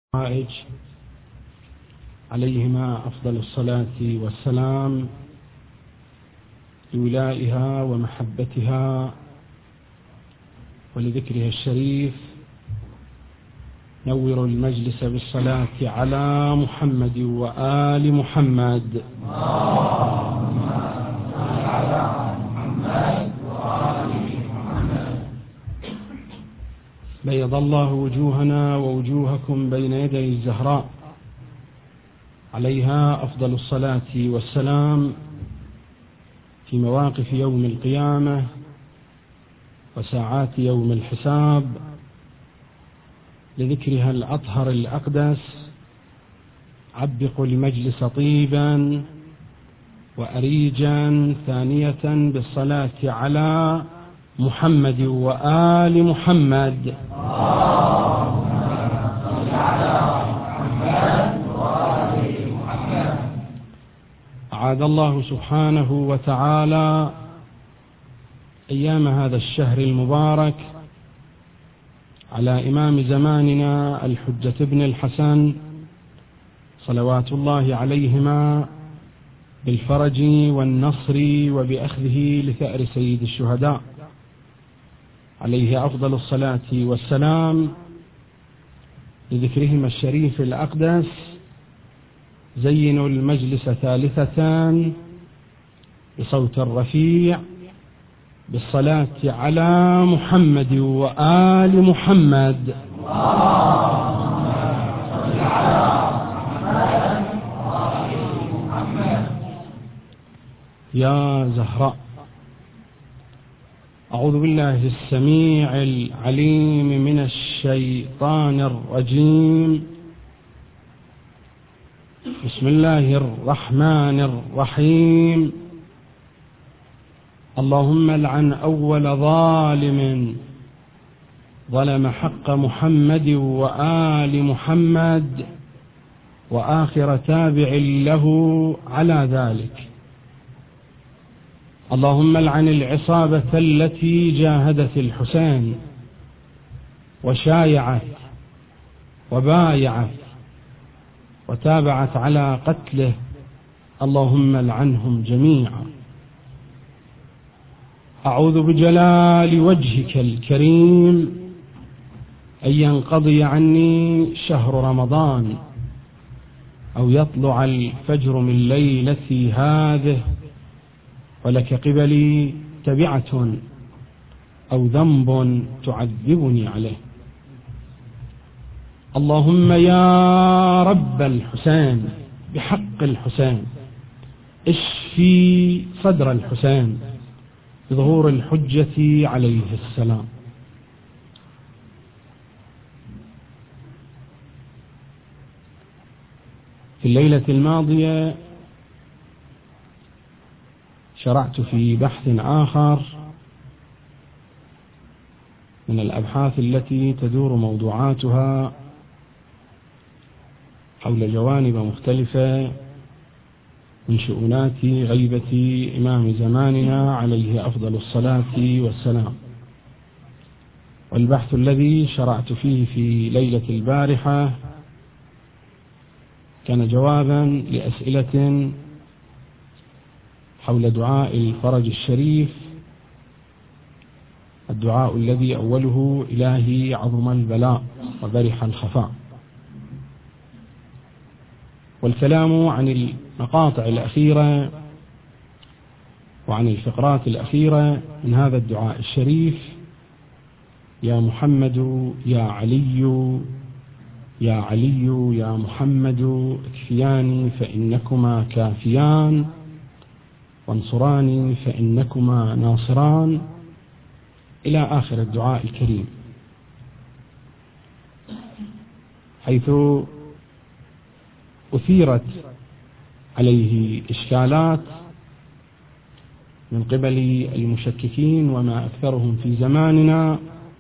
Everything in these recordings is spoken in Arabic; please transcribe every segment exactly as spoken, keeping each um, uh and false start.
الحوائج عليهما أفضل الصلاة والسلام لولائها ومحبتها ولذكرها الشريف. نور المجلس بالصلاة على محمد وآل محمد. اللهم صل على محمد وآل محمد. بيض الله وجوهنا ووجوهكم بين يدي الزهراء عليها أفضل الصلاة والسلام في مواقف يوم القيامة وساعات يوم الحساب، لذكرها الأطهر الأقدس. عبقوا المجلس طيبا وأريجا ثانية بالصلاة على محمد وآل محمد. اللهم صل على محمد وآل محمد. أعاد الله سبحانه وتعالى أيام هذا الشهر المبارك على إمام زماننا الحجة ابن الحسن صلوات الله عليهما بالفرج والنصر وبأخذه لثأر سيد الشهداء عليه أفضل الصلاة والسلام، لذكرهما الشريف الأقدس. زينوا المجلس ثالثة بصوت رفيع بالصلاة على محمد وآل محمد. اللهم صل على محمد وآل محمد. يا زهراء، أعوذ بالله السميع العليم من الشيطان الرجيم. بسم الله الرحمن الرحيم. اللهم لعن أول ظالم ظلم حق محمد وآل محمد وآخر تابع له على ذلك. اللهم لعن العصابة التي جاهدت الحسين وشايعت وبايعت وتابعت على قتله. اللهم لعنهم جميعا. أعوذ بجلال وجهك الكريم أن ينقضي عني شهر رمضان أو يطلع الفجر من ليلتي هذه ولك قبلي تبعة أو ذنب تعذبني عليه. اللهم يا رب الحسين بحق الحسين اشفي صدر الحسين بظهور الحجة عليه السلام. في الليلة الماضية شرعت في بحث آخر من الأبحاث التي تدور موضوعاتها حول جوانب مختلفة من شؤونات غيبة إمام زماننا عليه أفضل الصلاة والسلام. والبحث الذي شرعت فيه في ليلة البارحة كان جوابا لأسئلة حول دعاء الفرج الشريف، الدعاء الذي أوله إلهي عظم البلاء وبرح الخفاء، والكلام عن المقاطع الأخيرة وعن الفقرات الأخيرة من هذا الدعاء الشريف. يا محمد يا علي يا علي يا محمد اكفياني فإنكما كافيان وانصراني فإنكما ناصران، إلى آخر الدعاء الكريم، حيث أثيرت عليه إشكالات من قبل المشككين وما أكثرهم في زماننا.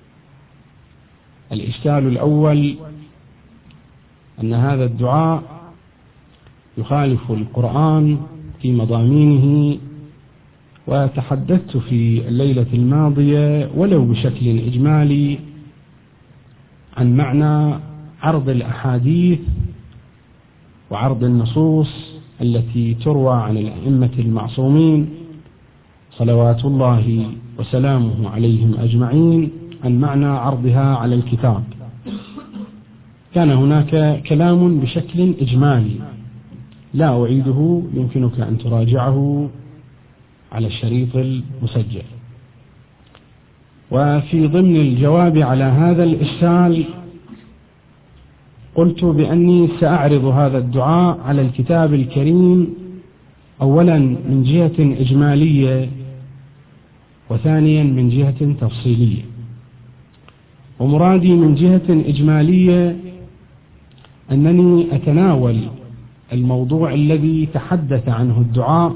الإشكال الأول أن هذا الدعاء يخالف القرآن في مضامينه، وتحدثت في الليلة الماضية ولو بشكل إجمالي عن معنى عرض الأحاديث وعرض النصوص التي تروى عن الأئمة المعصومين صلوات الله وسلامه عليهم أجمعين عن معنى عرضها على الكتاب. كان هناك كلام بشكل إجمالي لا أعيده، يمكنك أن تراجعه على الشريط المسجل. وفي ضمن الجواب على هذا الإشكال قلت بأني سأعرض هذا الدعاء على الكتاب الكريم أولا من جهة إجمالية، وثانيا من جهة تفصيلية. ومرادي من جهة إجمالية أنني أتناول الموضوع الذي تحدث عنه الدعاء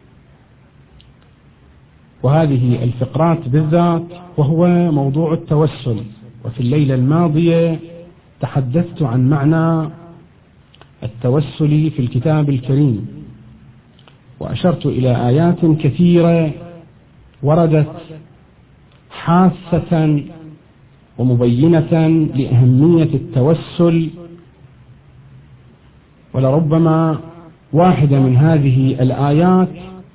وهذه الفقرات بالذات، وهو موضوع التوسل. وفي الليلة الماضية تحدثت عن معنى التوسل في الكتاب الكريم، وأشرت إلى آيات كثيرة وردت حاثة ومبينة لأهمية التوسل، ولربما واحدة من هذه الآيات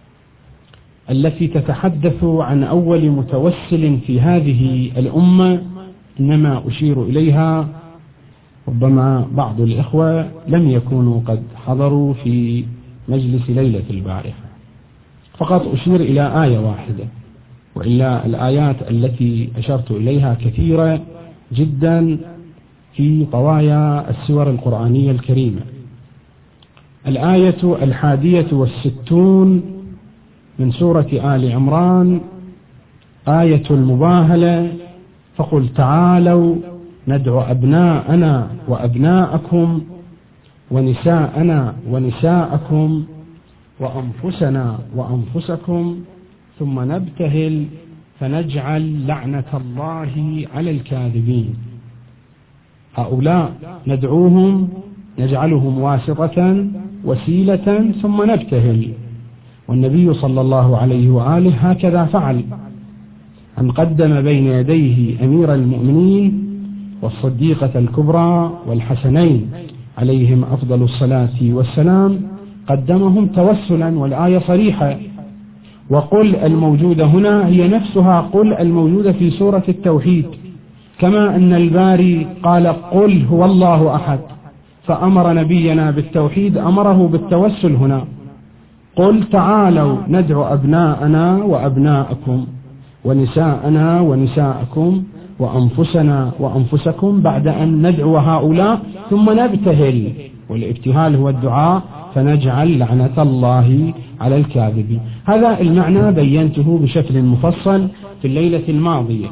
التي تتحدث عن أول متوسل في هذه الأمة إنما أشير إليها، ربما بعض الإخوة لم يكونوا قد حضروا في مجلس ليلة البارحة، فقط أشير إلى آية واحدة، وإلا الآيات التي أشرت إليها كثيرة جدا في طوايا السور القرآنية الكريمة. الآية الحادية والستون من سورة آل عمران آية المباهلة: فقل تعالوا ندعو أبناءنا وأبناءكم ونساءنا ونساءكم وأنفسنا وأنفسكم ثم نبتهل فنجعل لعنة الله على الكاذبين. هؤلاء ندعوهم نجعلهم واسطة وسيلة ثم نبتهل، والنبي صلى الله عليه وآله هكذا فعل، أن قدم بين يديه أمير المؤمنين والصديقة الكبرى والحسنين عليهم أفضل الصلاة والسلام، قدمهم توسلا، والآية صريحة. وقل الموجودة هنا هي نفسها قل الموجودة في سورة التوحيد، كما أن الباري قال قل هو الله أحد، فأمر نبينا بالتوحيد أمره بالتوسل هنا. قل تعالوا ندعو أبناءنا وأبناءكم ونساءنا ونساءكم وأنفسنا وأنفسكم، بعد أن ندعو هؤلاء ثم نبتهل، والابتهال هو الدعاء، فنجعل لعنة الله على الكاذبين. هذا المعنى بينته بشكل مفصل في الليلة الماضية،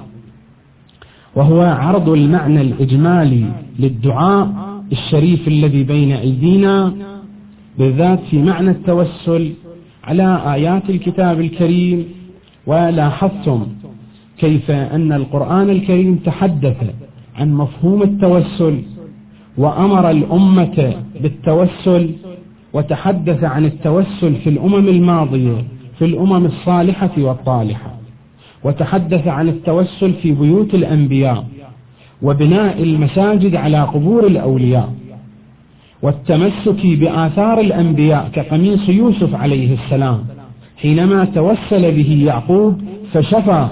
وهو عرض المعنى الإجمالي للدعاء الشريف الذي بين أيدينا، بالذات في معنى التوسل على آيات الكتاب الكريم. ولاحظتم كيف أن القرآن الكريم تحدث عن مفهوم التوسل وأمر الأمة بالتوسل، وتحدث عن التوسل في الأمم الماضية في الأمم الصالحة والطالحة، وتحدث عن التوسل في بيوت الأنبياء وبناء المساجد على قبور الأولياء، والتمسك بآثار الأنبياء كقميص يوسف عليه السلام حينما توسل به يعقوب فشفى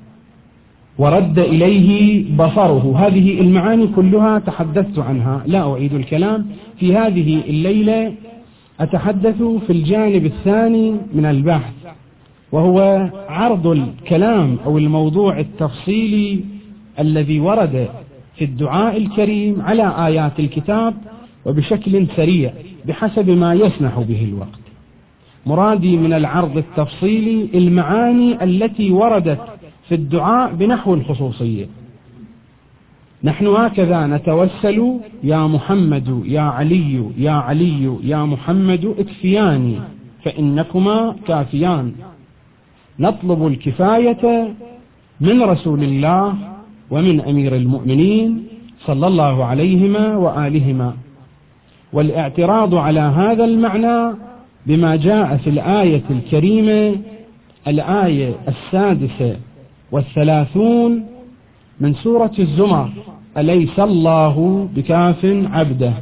ورد إليه بصره. هذه المعاني كلها تحدثت عنها، لا أعيد الكلام. في هذه الليلة أتحدث في الجانب الثاني من البحث، وهو عرض الكلام أو الموضوع التفصيلي الذي ورد في الدعاء الكريم على آيات الكتاب، وبشكل سريع بحسب ما يسمح به الوقت. مرادي من العرض التفصيلي المعاني التي وردت في الدعاء بنحو الخصوصية. نحن هكذا نتوسل: يا محمد يا علي يا علي يا محمد اكفياني فإنكما كافيان. نطلب الكفاية من رسول الله ومن أمير المؤمنين صلى الله عليهما وآلهما، والاعتراض على هذا المعنى بما جاء في الآية الكريمة، الآية السادسة والثلاثون من سورة الزمر: أليس الله بكاف عبده.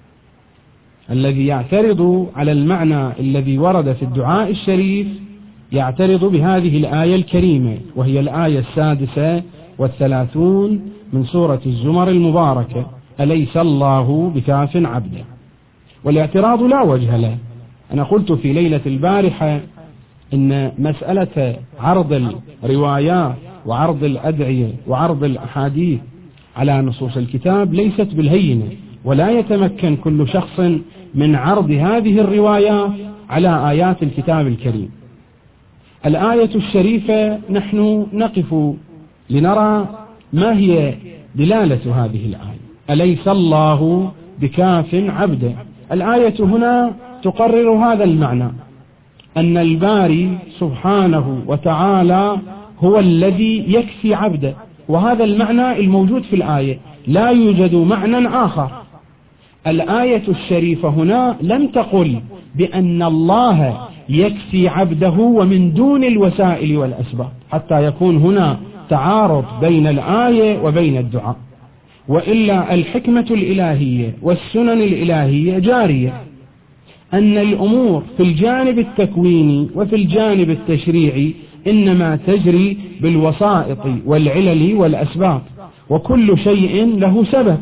الذي يعترض على المعنى الذي ورد في الدعاء الشريف يعترض بهذه الآية الكريمة، وهي الآية السادسة والثلاثون من سورة الزمر المباركة: أليس الله بكاف عبده. والاعتراض لا وجه له. أنا قلت في ليلة البارحة إن مسألة عرض الروايات وعرض الأدعية وعرض الأحاديث على نصوص الكتاب ليست بالهينة، ولا يتمكن كل شخص من عرض هذه الروايات على آيات الكتاب الكريم. الآية الشريفة نحن نقف لنرى ما هي دلالة هذه الآية: أليس الله بكاف عبده. الآية هنا تقرر هذا المعنى، أن الباري سبحانه وتعالى هو الذي يكفي عبده، وهذا المعنى الموجود في الآية، لا يوجد معنى آخر. الآية الشريفة هنا لم تقل بأن الله يكفي عبده ومن دون الوسائل والأسباب، حتى يكون هنا تعارض بين الآية وبين الدعاء، وإلا الحكمة الإلهية والسنن الإلهية جارية، أن الأمور في الجانب التكويني وفي الجانب التشريعي إنما تجري بالوسائط والعلل والأسباب، وكل شيء له سبب.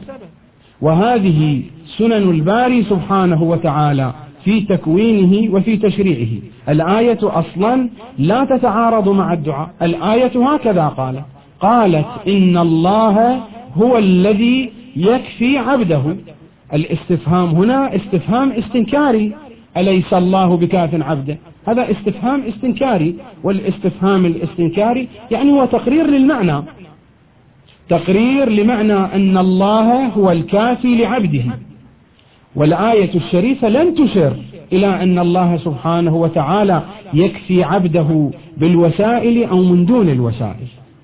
وهذه سنن الباري سبحانه وتعالى في تكوينه وفي تشريعه. الآية أصلا لا تتعارض مع الدعاء. الآية هكذا قالت قالت إن الله هو الذي يكفي عبده. الاستفهام هنا استفهام استنكاري: أليس الله بكاف عبده. هذا استفهام استنكاري، والاستفهام الاستنكاري يعني هو تقرير للمعنى، تقرير لمعنى أن الله هو الكافي لعبده. والآية الشريفة لن تشر إلى أن الله سبحانه وتعالى يكفي عبده بالوسائل أو من دون الوسائل،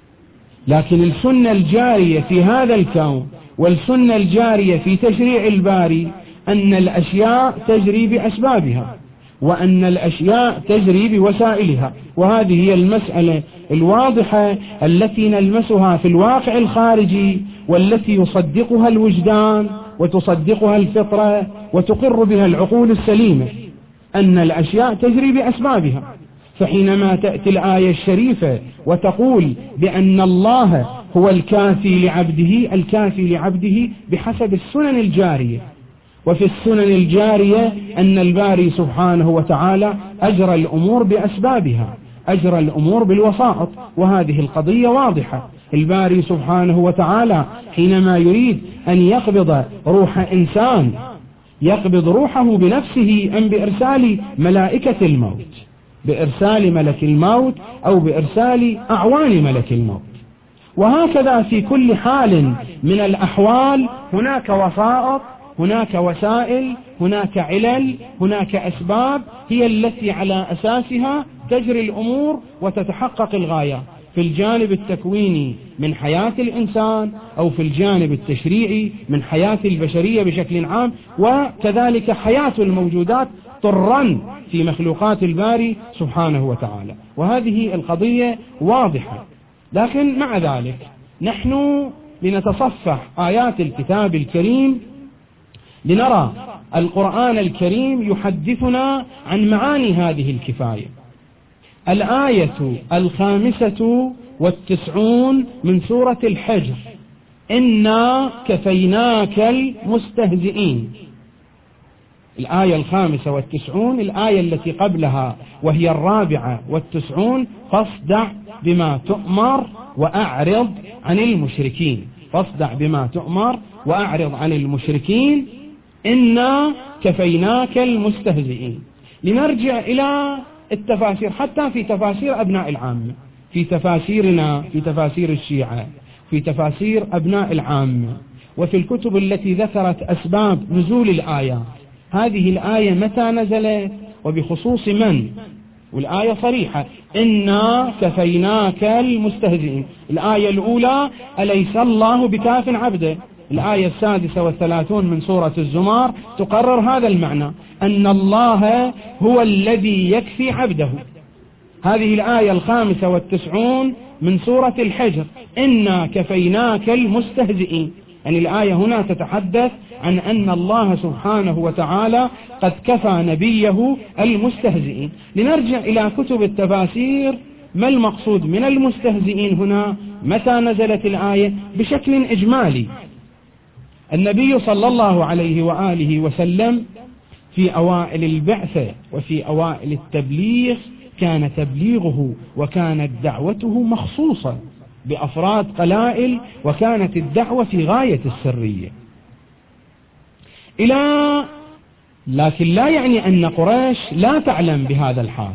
لكن السنة الجارية في هذا الكون والسنة الجارية في تشريع الباري أن الأشياء تجري بأسبابها، وأن الأشياء تجري بوسائلها. وهذه هي المسألة الواضحة التي نلمسها في الواقع الخارجي، والتي يصدقها الوجدان وتصدقها الفطرة وتقر بها العقول السليمة، أن الأشياء تجري بأسبابها. فحينما تأتي الآية الشريفة وتقول بأن الله هو الكافي لعبده، الكافي لعبده بحسب السنن الجارية، وفي السنن الجارية أن الباري سبحانه وتعالى أجرى الأمور بأسبابها، أجرى الأمور بالوسائط، وهذه القضية واضحة. الباري سبحانه وتعالى حينما يريد أن يقبض روح إنسان يقبض روحه بنفسه أم بإرسال ملائكة الموت، بإرسال ملك الموت أو بإرسال أعوان ملك الموت. وهكذا في كل حال من الأحوال هناك وسائط، هناك وسائل، هناك علل، هناك أسباب هي التي على أساسها تجري الأمور وتتحقق الغايات، في الجانب التكويني من حياة الإنسان أو في الجانب التشريعي من حياة البشرية بشكل عام، وكذلك حياة الموجودات طرا في مخلوقات الباري سبحانه وتعالى. وهذه القضية واضحة. لكن مع ذلك نحن لنتصفح آيات الكتاب الكريم لنرى القرآن الكريم يحدثنا عن معاني هذه الكفاية. الآية الخامسة والتسعون من سورة الحجر: إنا كفيناك المستهزئين. الآية الخامسة والتسعون الآية التي قبلها وهي الرابعة والتسعون: فاصدع بما تؤمر وأعرض عن المشركين. فاصدع بما تؤمر وأعرض عن المشركين إنا كفيناك المستهزئين. لنرجع إلى التفاسير، حتى في تفاسير أبناء العامة، في تفاسيرنا، في تفاسير الشيعة، في تفاسير أبناء العامة، وفي الكتب التي ذكرت أسباب نزول الآيات. هذه الآية متى نزلت وبخصوص من؟ والآية صريحة: إنا كفيناك المستهزئين. الآية الأولى: أليس الله بكاف عبده. الآية السادسة والثلاثون من سورة الزمر تقرر هذا المعنى، أن الله هو الذي يكفي عبده. هذه الآية الخامسة والتسعون من سورة الحجر: إنا كفيناك المستهزئين. يعني الآية هنا تتحدث عن أن الله سبحانه وتعالى قد كفى نبيه المستهزئين. لنرجع إلى كتب التفاسير، ما المقصود من المستهزئين هنا؟ متى نزلت الآية؟ بشكل إجمالي النبي صلى الله عليه وآله وسلم في أوائل البعثة وفي أوائل التبليغ كان تبليغه وكانت دعوته مخصوصة بأفراد قلائل، وكانت الدعوة في غاية السرية إلى لكن لا يعني أن قريش لا تعلم بهذا الحال،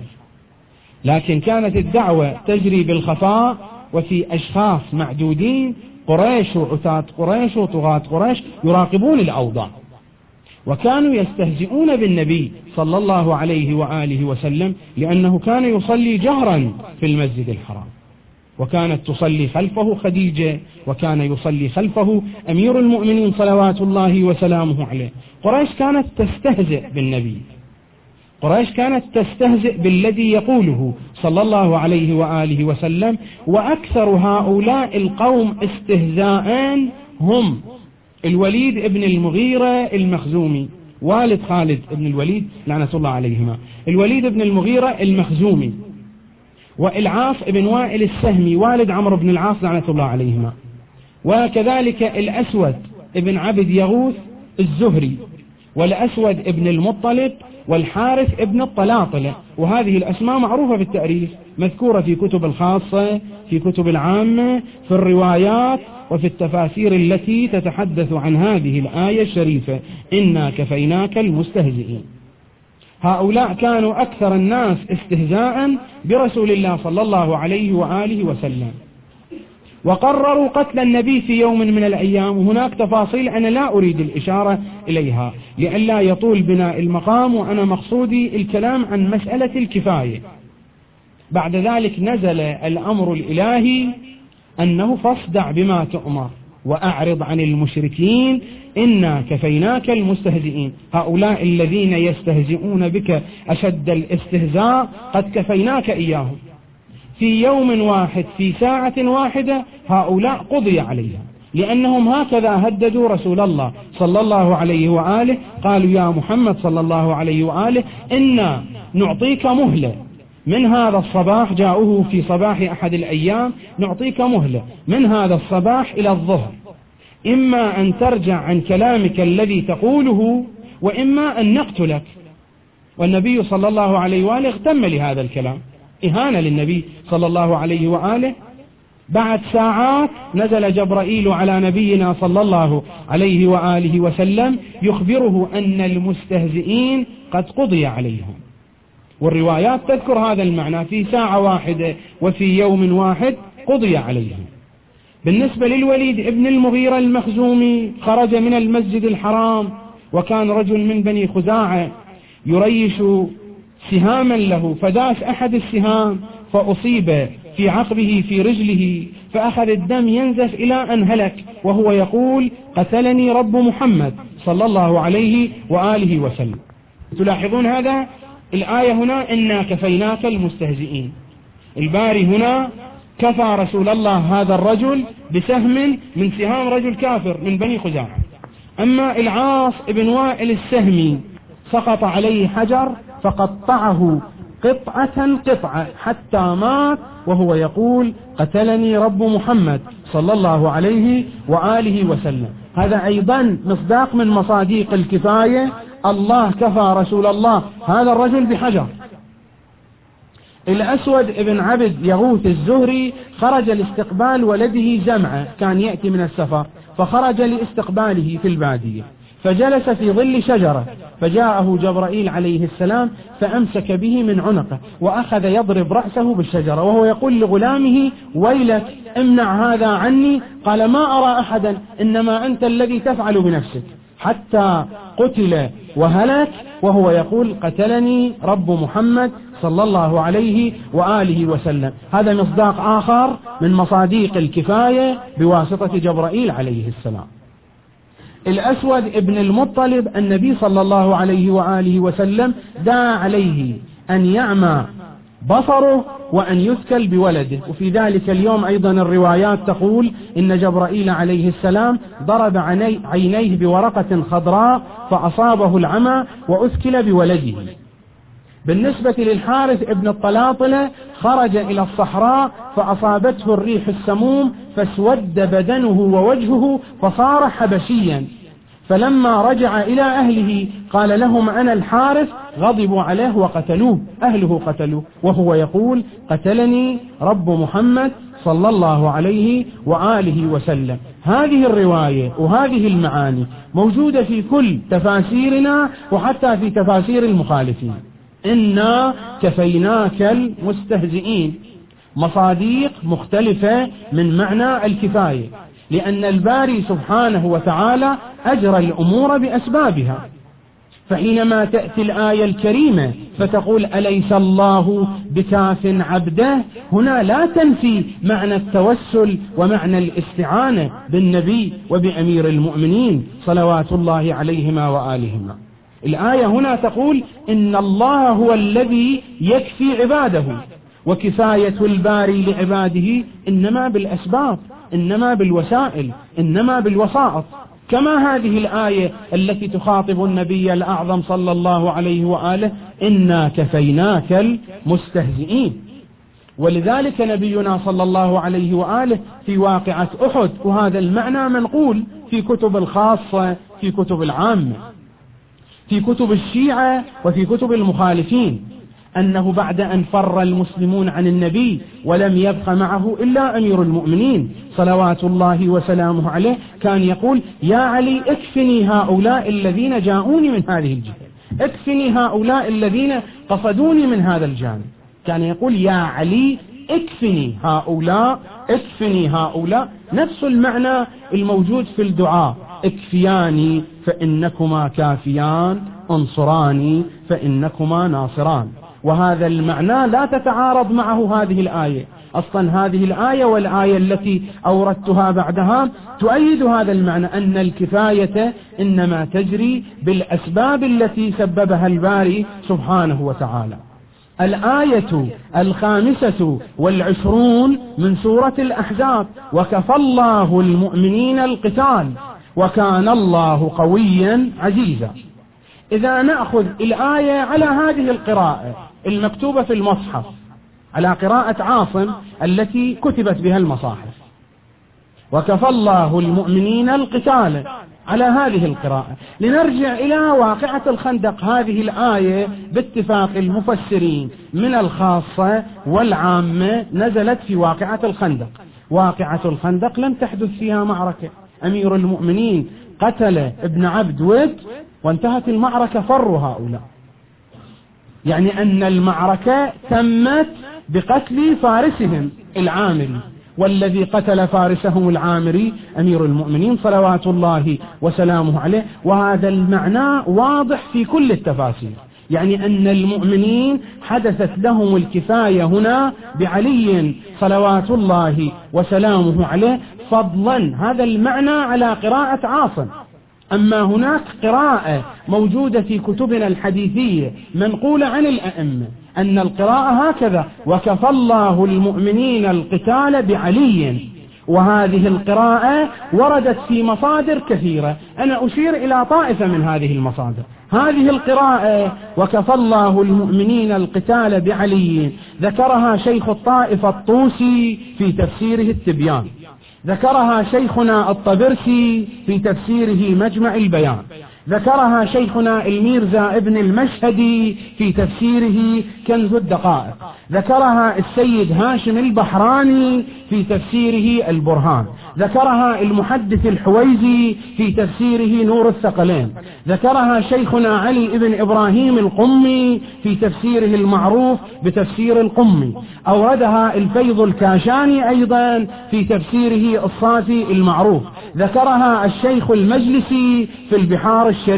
لكن كانت الدعوة تجري بالخفاء وفي أشخاص معدودين، قريش وعتاة قريش وطغاة قريش يراقبون الأوضاع، وكانوا يستهزئون بالنبي صلى الله عليه وآله وسلم لأنه كان يصلي جهرا في المسجد الحرام، وكانت تصلي خلفه خديجة، وكان يصلي خلفه أمير المؤمنين صلوات الله وسلامه عليه. قريش كانت تستهزئ بالنبي، قريش كانت تستهزئ بالذي يقوله صلى الله عليه وآله وسلم، وأكثر هؤلاء القوم استهزاء هم الوليد ابن المغيرة المخزومي والد خالد ابن الوليد لعنة الله عليهما، الوليد ابن المغيرة المخزومي، والعاص ابن وائل السهمي والد عمرو بن العاص لعنة الله عليهما، وكذلك الأسود ابن عبد يغوث الزهري، والأسود ابن المطلب، والحارث ابن الطلاطلة. وهذه الأسماء معروفة بالتاريخ، مذكورة في كتب الخاصة، في كتب العامة، في الروايات، وفي التفاسير التي تتحدث عن هذه الآية الشريفة: إنا كفيناك المستهزئين. هؤلاء كانوا أكثر الناس استهزاء برسول الله صلى الله عليه وآله وسلم، وقرروا قتل النبي في يوم من الأيام. وهناك تفاصيل أنا لا أريد الإشارة إليها لئلا يطول بنا المقام، وأنا مقصودي الكلام عن مسألة الكفاية. بعد ذلك نزل الأمر الإلهي أنه فاصدع بما تؤمر وأعرض عن المشركين إنا كفيناك المستهزئين. هؤلاء الذين يستهزئون بك أشد الاستهزاء قد كفيناك إياهم في يوم واحد، في ساعة واحدة. هؤلاء قضي عليهم لأنهم هكذا هددوا رسول الله صلى الله عليه وآله. قالوا: يا محمد صلى الله عليه وآله إنا نعطيك مهلة من هذا الصباح، جاءوه في صباح أحد الأيام: نعطيك مهلة من هذا الصباح إلى الظهر، إما أن ترجع عن كلامك الذي تقوله، وإما أن نقتلك. والنبي صلى الله عليه وآله اغتم لهذا الكلام، إهانة للنبي صلى الله عليه وآله. بعد ساعات نزل جبرائيل على نبينا صلى الله عليه وآله وسلم يخبره أن المستهزئين قد قضي عليهم، والروايات تذكر هذا المعنى: في ساعة واحدة وفي يوم واحد قضي عليهم. بالنسبة للوليد ابن المغيرة المخزومي، خرج من المسجد الحرام، وكان رجل من بني خزاعة يريش سهاما له، فداس أحد السهام فأصيب في عقبه في رجله، فأخذ الدم ينزف إلى أن هلك، وهو يقول: قتلني رب محمد صلى الله عليه وآله وسلم. تلاحظون هذا؟ الآية هنا: إنا كفيناك المستهزئين. الباري هنا كفى رسول الله هذا الرجل بسهم من سهام رجل كافر من بني خزاعة. أما العاص ابن وائل السهمي سقط عليه حجر فقطعه قطعة قطعة حتى مات، وهو يقول: قتلني رب محمد صلى الله عليه وآله وسلم. هذا أيضا مصداق من مصاديق الكفاية، الله كفى رسول الله هذا الرجل بحجر. الأسود ابن عبد يغوث الزهري خرج لاستقبال ولده جمعة، كان يأتي من السفر، فخرج لاستقباله في البادية، فجلس في ظل شجرة، فجاءه جبرائيل عليه السلام فأمسك به من عنقه وأخذ يضرب رأسه بالشجرة، وهو يقول لغلامه: ويلك امنع هذا عني. قال: ما أرى أحدا، إنما أنت الذي تفعل بنفسك، حتى قتل وهلك، وهو يقول: قتلني رب محمد صلى الله عليه وآله وسلم. هذا مصداق آخر من مصاديق الكفاية بواسطة جبرائيل عليه السلام. الأسود ابن المطلب، النبي صلى الله عليه وآله وسلم دعا عليه أن يعمى بصره وأن يثكل بولده. وفي ذلك اليوم أيضا الروايات تقول إن جبرائيل عليه السلام ضرب عينيه بورقة خضراء فأصابه العمى وأثكل بولده. بالنسبة للحارث ابن الطلاطلة خرج إلى الصحراء فأصابته الريح السموم فاسود بدنه ووجهه فصار حبشيا، فلما رجع إلى أهله قال لهم أنا الحارث، غضبوا عليه وقتلوه، أهله قتلوه، وهو يقول قتلني رب محمد صلى الله عليه وآله وسلم. هذه الرواية وهذه المعاني موجودة في كل تفاسيرنا وحتى في تفاسير المخالفين. إنا كفيناك المستهزئين، مصاديق مختلفة من معنى الكفاية، لأن الباري سبحانه وتعالى أجرى الأمور بأسبابها. فحينما تأتي الآية الكريمة فتقول أليس الله بكاف عبده، هنا لا تنفي معنى التوسل ومعنى الاستعانة بالنبي وبأمير المؤمنين صلوات الله عليهما وآلهما. الآية هنا تقول إن الله هو الذي يكفي عباده، وكفاية الباري لعباده إنما بالأسباب، إنما بالوسائل، إنما بالوسائط، كما هذه الآية التي تخاطب النبي الأعظم صلى الله عليه وآله إنا كفيناك المستهزئين. ولذلك نبينا صلى الله عليه وآله في واقعة أحد، وهذا المعنى منقول في كتب الخاصة، في كتب العامة، في كتب الشيعة وفي كتب المخالفين، أنه بعد أن فر المسلمون عن النبي ولم يبق معه إلا أمير المؤمنين صلوات الله وسلامه عليه، كان يقول يا علي اكفني هؤلاء الذين جاءوني من هذه الجهة، اكفني هؤلاء الذين قصدوني من هذا الجانب. كان يقول يا علي اكفني هؤلاء، اكفني هؤلاء، نفس المعنى الموجود في الدعاء اكفياني فإنكما كافيان، انصراني فإنكما ناصران. وهذا المعنى لا تتعارض معه هذه الآية. أصلا هذه الآية والآية التي أوردتها بعدها تؤيد هذا المعنى، أن الكفاية إنما تجري بالأسباب التي سببها الباري سبحانه وتعالى. الآية الخامسة والعشرون من سورة الأحزاب وكفى الله المؤمنين القتال وكان الله قويا عزيزا. إذا نأخذ الآية على هذه القراءة المكتوبة في المصحف، على قراءة عاصم التي كتبت بها المصاحف، وكفى الله المؤمنين القتال، على هذه القراءة، لنرجع إلى واقعة الخندق. هذه الآية باتفاق المفسرين من الخاصة والعامة نزلت في واقعة الخندق. واقعة الخندق لم تحدث فيها معركة، أمير المؤمنين قتل ابن عبد ود وانتهت المعركة، فروا هؤلاء، يعني أن المعركة تمت بقتل فارسهم العامري، والذي قتل فارسهم العامري أمير المؤمنين صلوات الله وسلامه عليه. وهذا المعنى واضح في كل التفاسير، يعني أن المؤمنين حدثت لهم الكفاية هنا بعلي صلوات الله وسلامه عليه فضلا، هذا المعنى على قراءة عاصم. أما هناك قراءة موجودة في كتبنا الحديثية منقولة عن الأئمة أن القراءة هكذا وكفى الله المؤمنين القتال بعلي، وهذه القراءة وردت في مصادر كثيرة، أنا أشير إلى طائفة من هذه المصادر. هذه القراءة وكفى الله المؤمنين القتال بعلي ذكرها شيخ الطائفة الطوسي في تفسيره التبيان، ذكرها شيخنا الطبرسي في تفسيره مجمع البيان، ذكرها شيخنا الميرزا ابن المشهدي في تفسيره كنز الدقائق، ذكرها السيد هاشم البحراني في تفسيره البرهان، ذكرها المحدث الحويزي في تفسيره نور الثقلين، ذكرها شيخنا علي ابن إبراهيم القمي في تفسيره المعروف بتفسير القمي، أوردها الفيض الكاشاني أيضا في تفسيره الصافي المعروف، ذكرها الشيخ المجلسي في البحار الشريف،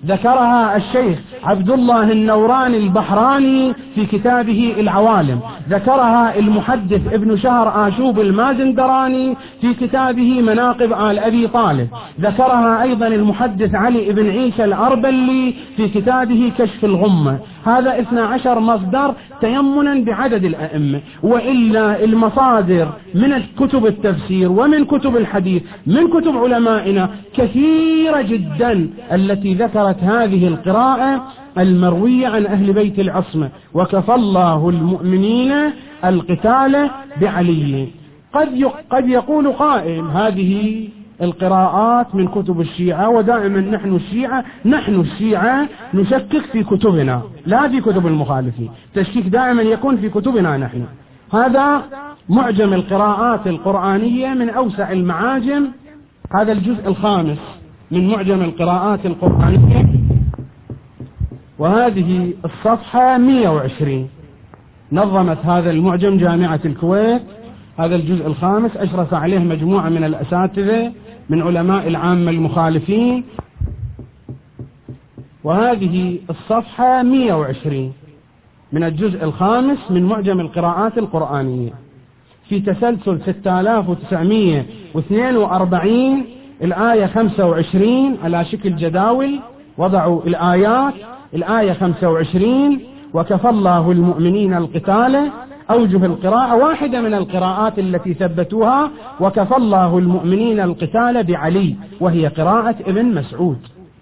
ذكرها الشيخ عبد الله النوراني البحراني في كتابه العوالم، ذكرها المحدث ابن شهر آشوب المازندراني في كتابه مناقب آل أبي طالب، ذكرها أيضا المحدث علي بن عيسى الأربلي في كتابه كشف الغمة. هذا اثنا عشر مصدر تيمنا بعدد الأئمة. وإلا المصادر من كتب التفسير ومن كتب الحديث من كتب علمائنا كثيرة جدا التي ذكرت هذه القراءة المروية عن أهل بيت العصمة، وكفى الله المؤمنين القتال بعلي. قد قد يقول قائل هذه القراءات من كتب الشيعة، ودائما نحن الشيعة نحن الشيعة نشكك في كتبنا لا في كتب المخالفين، تشكيك دائما يكون في كتبنا نحن. هذا معجم القراءات القرآنية من أوسع المعاجم، هذا الجزء الخامس من معجم القراءات القرآنية، وهذه الصفحة مئة وعشرين. نظمت هذا المعجم جامعة الكويت، هذا الجزء الخامس أشرف عليه مجموعة من الأساتذة من علماء العامة المخالفين، وهذه الصفحة مئة وعشرين من الجزء الخامس من معجم القراءات القرآنية في تسلسل ستة آلاف وتسعمئة واثنين وأربعين الآية خمسة وعشرين على شكل جداول. وضعوا الآيات، الآية خمسة وعشرين وكفى الله المؤمنين القتال، أوجه القراءة واحدة من القراءات التي ثبتوها وكفى الله المؤمنين القتال بعلي، وهي قراءة ابن مسعود.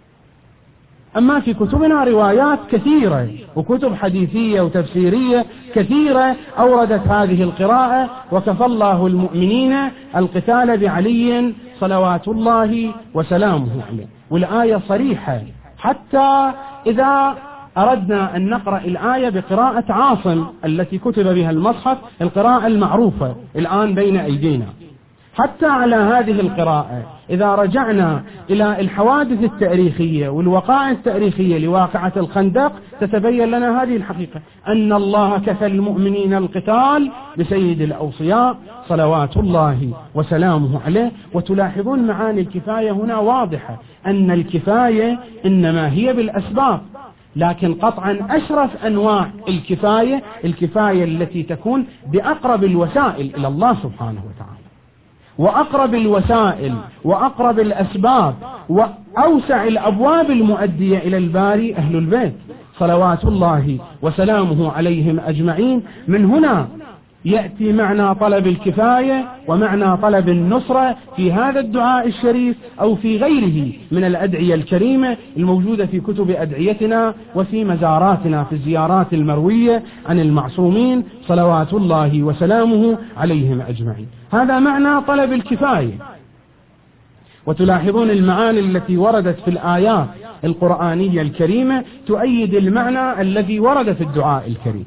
أما في كتبنا روايات كثيرة وكتب حديثية وتفسيرية كثيرة أوردت هذه القراءة وكفى الله المؤمنين القتال بعلي صلوات الله وسلامه عليه. والآية صريحة، حتى إذا أردنا أن نقرأ الآية بقراءة عاصم التي كتب بها المصحف، القراءة المعروفة الآن بين أيدينا، حتى على هذه القراءة إذا رجعنا إلى الحوادث التاريخية والوقائع التاريخية لواقعة الخندق تتبين لنا هذه الحقيقة، أن الله كفى المؤمنين القتال بسيد الأوصياء صلوات الله وسلامه عليه. وتلاحظون معاني الكفاية هنا واضحة، أن الكفاية إنما هي بالأسباب، لكن قطعا أشرف أنواع الكفاية الكفاية التي تكون بأقرب الوسائل إلى الله سبحانه وتعالى، وأقرب الوسائل وأقرب الأسباب وأوسع الأبواب المؤدية إلى الباري أهل البيت صلوات الله وسلامه عليهم أجمعين. من هنا يأتي معنى طلب الكفاية ومعنى طلب النصرة في هذا الدعاء الشريف أو في غيره من الأدعية الكريمة الموجودة في كتب أدعيتنا وفي مزاراتنا في الزيارات المروية عن المعصومين صلوات الله وسلامه عليهم أجمعين. هذا معنى طلب الكفاية. وتلاحظون المعاني التي وردت في الآيات القرآنية الكريمة تؤيد المعنى الذي ورد في الدعاء الكريم: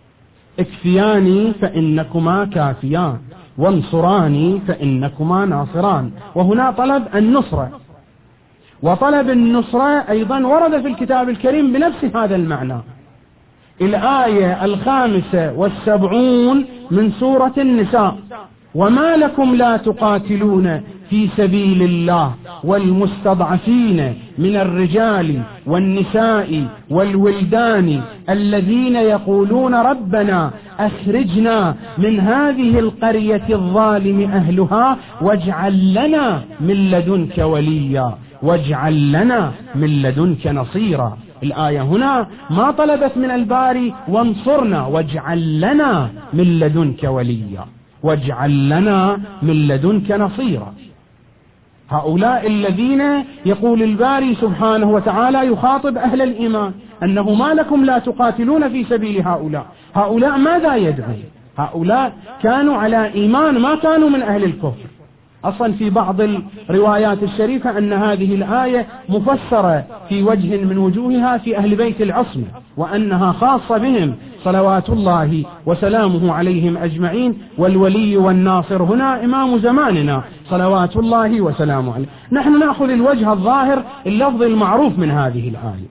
اكفياني فإنكما كافيان وانصراني فإنكما ناصران. وهنا طلب النصرة، وطلب النصرة أيضا ورد في الكتاب الكريم بنفس هذا المعنى. الآية الخامسة والسبعون من سورة النساء: وما لكم لا تقاتلون في سبيل الله والمستضعفين من الرجال والنساء والولدان الذين يقولون ربنا أخرجنا من هذه القرية الظالم أهلها واجعل لنا من لدنك وليا واجعل لنا من لدنك نصيرا. الآية هنا ما طلبت من الباري وانصرنا، واجعل لنا من لدنك وليا واجعل لنا من لدنك نصيرا. هؤلاء الذين يقول الباري سبحانه وتعالى يخاطب أهل الإيمان أنه ما لكم لا تقاتلون في سبيل هؤلاء. هؤلاء ماذا يدعون؟ هؤلاء كانوا على إيمان، ما كانوا من أهل الكفر. أصلا في بعض الروايات الشريفة أن هذه الآية مفسرة في وجه من وجوهها في أهل بيت العصمة، وأنها خاصة بهم صلوات الله وسلامه عليهم أجمعين. والولي والناصر هنا إمام زماننا صلوات الله وسلامه عليه. نحن نأخذ الوجه الظاهر اللفظ المعروف من هذه الآية: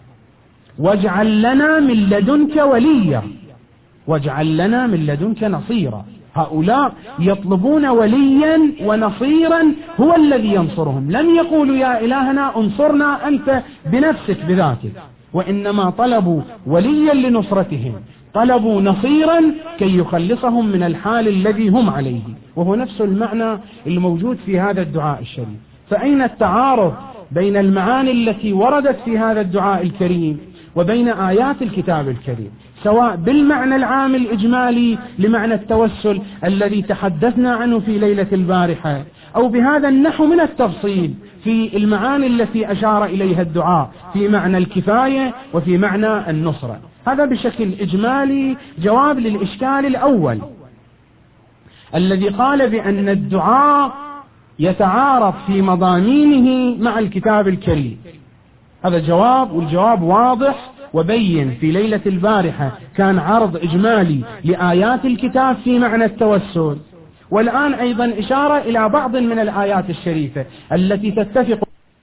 واجعل لنا من لدنك وليا واجعل لنا من لدنك نصيرا. هؤلاء يطلبون وليا ونصيرا هو الذي ينصرهم، لم يقولوا يا إلهنا انصرنا أنت بنفسك بذاتك، وإنما طلبوا وليا لنصرتهم، طلبوا نصيرا كي يخلصهم من الحال الذي هم عليه، وهو نفس المعنى الموجود في هذا الدعاء الشريف. فأين التعارض بين المعاني التي وردت في هذا الدعاء الكريم وبين آيات الكتاب الكريم، سواء بالمعنى العام الإجمالي لمعنى التوسل الذي تحدثنا عنه في ليلة البارحة، أو بهذا النحو من التفصيل في المعاني التي أشار إليها الدعاء في معنى الكفاية وفي معنى النصرة. هذا بشكل إجمالي جواب للإشكال الأول الذي قال بأن الدعاء يتعارض في مضامينه مع الكتاب الكريم. هذا جواب، والجواب واضح وبين في ليلة البارحة، كان عرض إجمالي لآيات الكتاب في معنى التوسل، والآن أيضا إشارة إلى بعض من الآيات الشريفة التي تتفق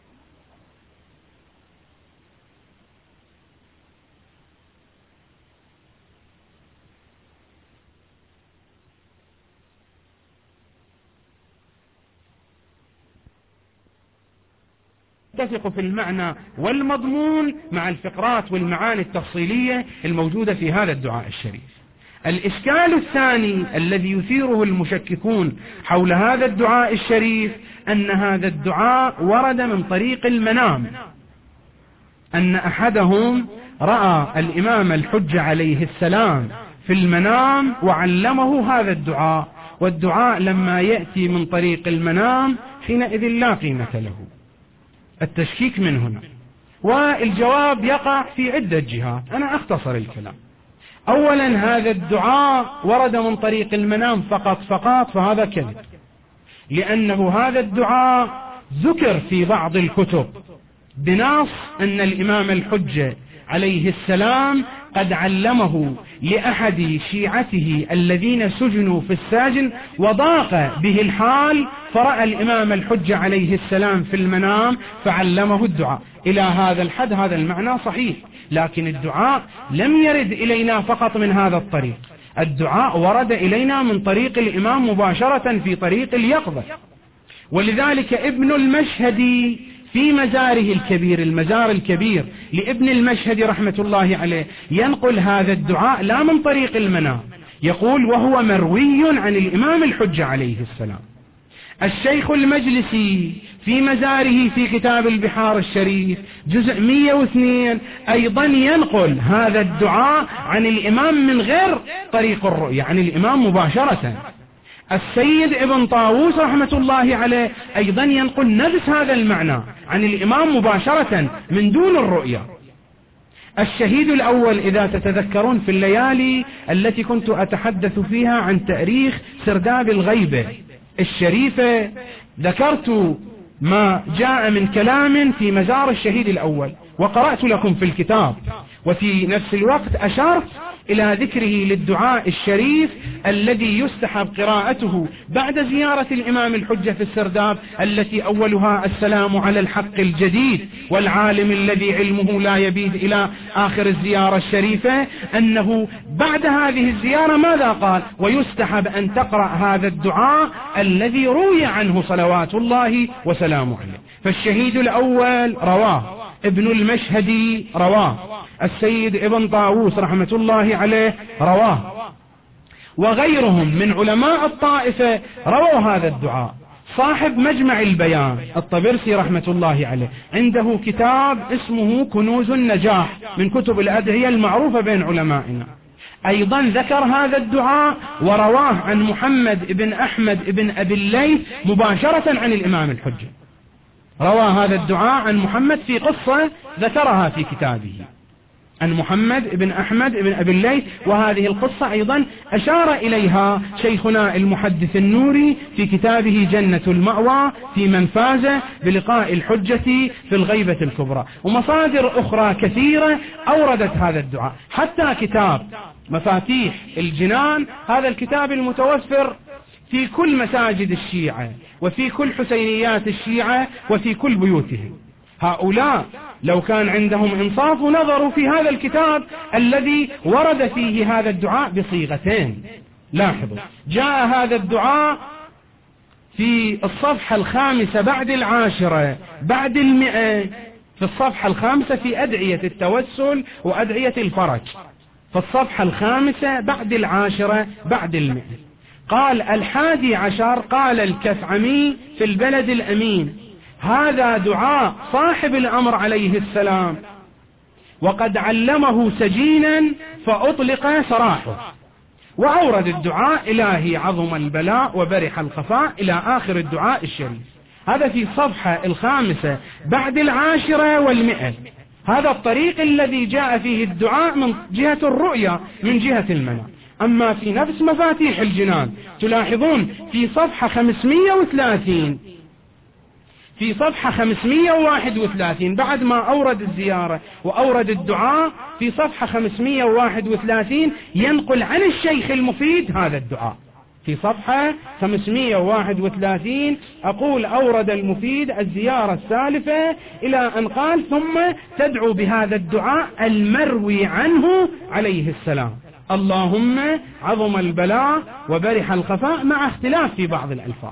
تتفق في المعنى والمضمون مع الفقرات والمعاني التفصيلية الموجودة في هذا الدعاء الشريف. الإشكال الثاني الذي يثيره المشككون حول هذا الدعاء الشريف أن هذا الدعاء ورد من طريق المنام، أن أحدهم رأى الإمام الحجة عليه السلام في المنام وعلمه هذا الدعاء، والدعاء لما يأتي من طريق المنام حينئذ لا قيمة له. التشكيك من هنا، والجواب يقع في عدة جهات، أنا أختصر الكلام. أولا، هذا الدعاء ورد من طريق المنام فقط فقط، فهذا كذب، لأنه هذا الدعاء ذكر في بعض الكتب بنص أن الإمام الحجة عليه السلام قد علمه لأحد شيعته الذين سجنوا في السجن وضاق به الحال، فرأى الإمام الحجة عليه السلام في المنام فعلمه الدعاء. إلى هذا الحد هذا المعنى صحيح، لكن الدعاء لم يرد إلينا فقط من هذا الطريق، الدعاء ورد إلينا من طريق الإمام مباشرة في طريق اليقظة. ولذلك ابن المشهدي في مزاره الكبير، المزار الكبير لابن المشهدي رحمة الله عليه، ينقل هذا الدعاء لا من طريق المنام، يقول وهو مروي عن الإمام الحجة عليه السلام. الشيخ المجلسي في مزاره في كتاب البحار الشريف جزء مئة واثنين أيضا ينقل هذا الدعاء عن الإمام من غير طريق الرؤية، عن الإمام مباشرة. السيد ابن طاووس رحمة الله عليه أيضا ينقل نفس هذا المعنى عن الإمام مباشرة من دون الرؤية. الشهيد الأول، إذا تتذكرون في الليالي التي كنت أتحدث فيها عن تاريخ سرداب الغيبة الشريفة، ذكرت ما جاء من كلام في مزار الشهيد الأول وقرأت لكم في الكتاب، وفي نفس الوقت أشرت إلى ذكره للدعاء الشريف الذي يستحب قراءته بعد زيارة الإمام الحجة في السرداب، التي أولها السلام على الحق الجديد والعالم الذي علمه لا يبيد إلى آخر الزيارة الشريفة، أنه بعد هذه الزيارة ماذا قال؟ ويستحب أن تقرأ هذا الدعاء الذي روي عنه صلوات الله وسلامه عليه. فالشهيد الأول رواه، ابن المشهدي رواه، السيد ابن طاووس رحمة الله عليه رواه، وغيرهم من علماء الطائفة رووا هذا الدعاء. صاحب مجمع البيان الطبرسي رحمة الله عليه عنده كتاب اسمه كنوز النجاح من كتب الأدعية المعروفة بين علمائنا، أيضا ذكر هذا الدعاء ورواه عن محمد بن أحمد بن أبي الليث مباشرة عن الإمام الحجة. روى هذا الدعاء عن محمد في قصة ذكرها في كتابه عن محمد بن أحمد بن أبي الليث، وهذه القصة أيضا أشار إليها شيخنا المحدث النوري في كتابه جنة المأوى في من فاز بلقاء الحجة في الغيبة الكبرى. ومصادر أخرى كثيرة أوردت هذا الدعاء، حتى كتاب مفاتيح الجنان، هذا الكتاب المتوفر في كل مساجد الشيعة وفي كل حسينيات الشيعة وفي كل بيوتهم. هؤلاء لو كان عندهم إنصاف نظروا في هذا الكتاب الذي ورد فيه هذا الدعاء بصيغتين، لاحظوا، جاء هذا الدعاء في الصفحة الخامسة بعد العاشرة بعد المئة، في الصفحة الخامسة في أدعية التوسل وأدعية الفرج، في الصفحة الخامسة بعد العاشرة بعد المئة. قال الحادي عشر، قال الكثعمي في البلد الأمين: هذا دعاء صاحب الأمر عليه السلام، وقد علمه سجينا فأطلق سراحه. وأورد الدعاء: إلهي عظم البلاء وبرح الخفاء، إلى آخر الدعاء الشريف. هذا في صفحة الخامسة بعد العاشرة والمئة. هذا الطريق الذي جاء فيه الدعاء من جهة الرؤية من جهة المنام. أما في نفس مفاتيح الجنان تلاحظون في صفحة خمسمئة وثلاثين، في صفحة خمسمئة وواحد وثلاثين بعد ما أورد الزيارة وأورد الدعاء، في صفحة خمسمئة وواحد وثلاثين ينقل عن الشيخ المفيد هذا الدعاء. في صفحة خمسمئة وواحد وثلاثين أقول: أورد المفيد الزيارة السالفة إلى أن قال: ثم تدعو بهذا الدعاء المروي عنه عليه السلام: اللهم عظم البلاء وبرح الخفاء، مع اختلاف في بعض الألفاظ.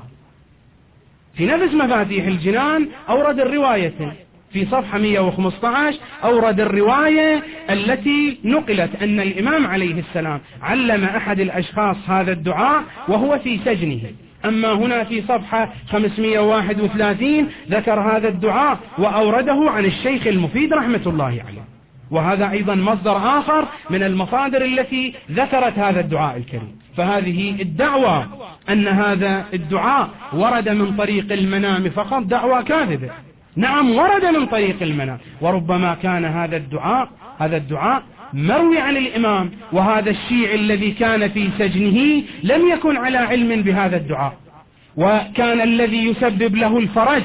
في نفس مفاتيح الجنان أورد الرواية في صفحة مئة وخمسة عشر، أورد الرواية التي نقلت أن الإمام عليه السلام علم أحد الأشخاص هذا الدعاء وهو في سجنه. أما هنا في صفحة خمسمئة وواحد وثلاثين ذكر هذا الدعاء وأورده عن الشيخ المفيد رحمة الله عليه. وهذا أيضا مصدر آخر من المصادر التي ذكرت هذا الدعاء الكريم. فهذه الدعوة أن هذا الدعاء ورد من طريق المنام فقط دعوة كاذبة. نعم، ورد من طريق المنام، وربما كان هذا الدعاء هذا الدعاء مروي عن الإمام، وهذا الشيعي الذي كان في سجنه لم يكن على علم بهذا الدعاء، وكان الذي يسبب له الفرج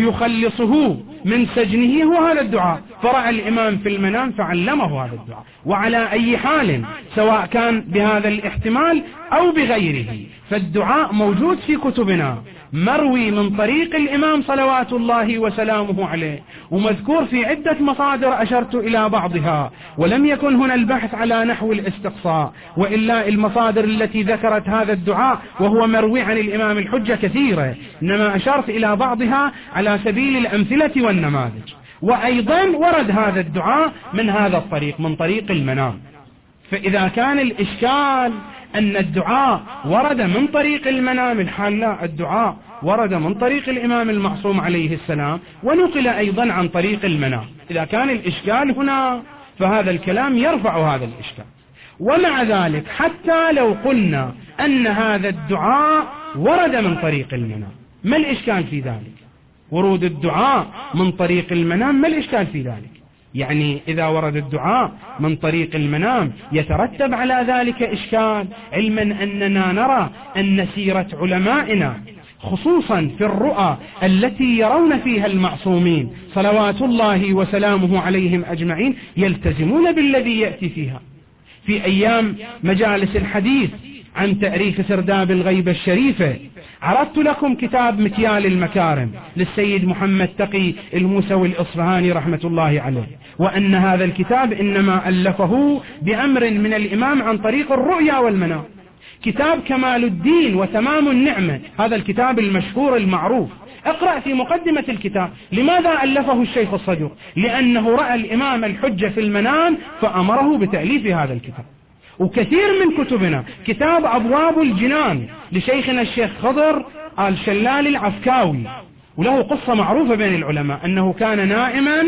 ويخلصه من سجنه هو هذا الدعاء، فرأى الإمام في المنام فعلمه هذا الدعاء. وعلى أي حال سواء كان بهذا الاحتمال أو بغيره، فالدعاء موجود في كتبنا، مروي من طريق الإمام صلوات الله وسلامه عليه، ومذكور في عدة مصادر أشرت إلى بعضها، ولم يكن هنا البحث على نحو الاستقصاء، وإلا المصادر التي ذكرت هذا الدعاء وهو مروي عن الإمام الحجة كثيرة، إنما أشرت إلى بعضها على سبيل الأمثلة والنماذج. وأيضا ورد هذا الدعاء من هذا الطريق، من طريق المنام. فإذا كان الإشكال أن الدعاء ورد من طريق المنام، الحال لا، الدعاء ورد من طريق الإمام المعصوم عليه السلام ونقل أيضا عن طريق المنام. إذا كان الإشكال هنا فهذا الكلام يرفع هذا الإشكال. ومع ذلك حتى لو قلنا أن هذا الدعاء ورد من طريق المنام، ما الإشكال في ذلك؟ ورود الدعاء من طريق المنام ما الإشكال في ذلك؟ يعني إذا ورد الدعاء من طريق المنام يترتب على ذلك إشكال، علما أننا نرى أن سيرة علمائنا خصوصا في الرؤى التي يرون فيها المعصومين صلوات الله وسلامه عليهم أجمعين يلتزمون بالذي يأتي فيها. في أيام مجالس الحديث عن تأريخ سرداب الغيبة الشريفة عرضت لكم كتاب مكيال المكارم للسيد محمد تقي الموسوي الإصفهاني رحمة الله عليه، وأن هذا الكتاب إنما ألفه بأمر من الإمام عن طريق الرؤيا والمنام. كتاب كمال الدين وتمام النعمة، هذا الكتاب المشهور المعروف، اقرأ في مقدمة الكتاب لماذا ألفه الشيخ الصدوق؟ لأنه رأى الإمام الحجة في المنام فأمره بتأليف هذا الكتاب. وكثير من كتبنا، كتاب أبواب الجنان لشيخنا الشيخ خضر آل شلال العفكاوي، وله قصة معروفة بين العلماء أنه كان نائما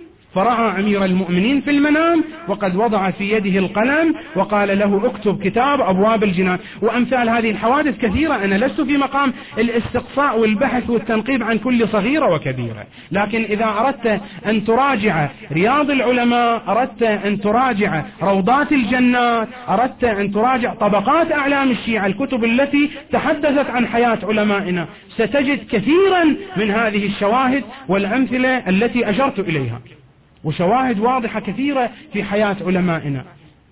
فرأى أمير المؤمنين في المنام وقد وضع في يده القلم وقال له اكتب كتاب أبواب الجنان. وأمثال هذه الحوادث كثيرة. أنا لست في مقام الاستقصاء والبحث والتنقيب عن كل صغيرة وكبيرة، لكن إذا أردت أن تراجع رياض العلماء، أردت أن تراجع روضات الجنات، أردت أن تراجع طبقات أعلام الشيعة، الكتب التي تحدثت عن حياة علمائنا، ستجد كثيرا من هذه الشواهد والأمثلة التي أشرت إليها، وشواهد واضحة كثيرة في حياة علمائنا.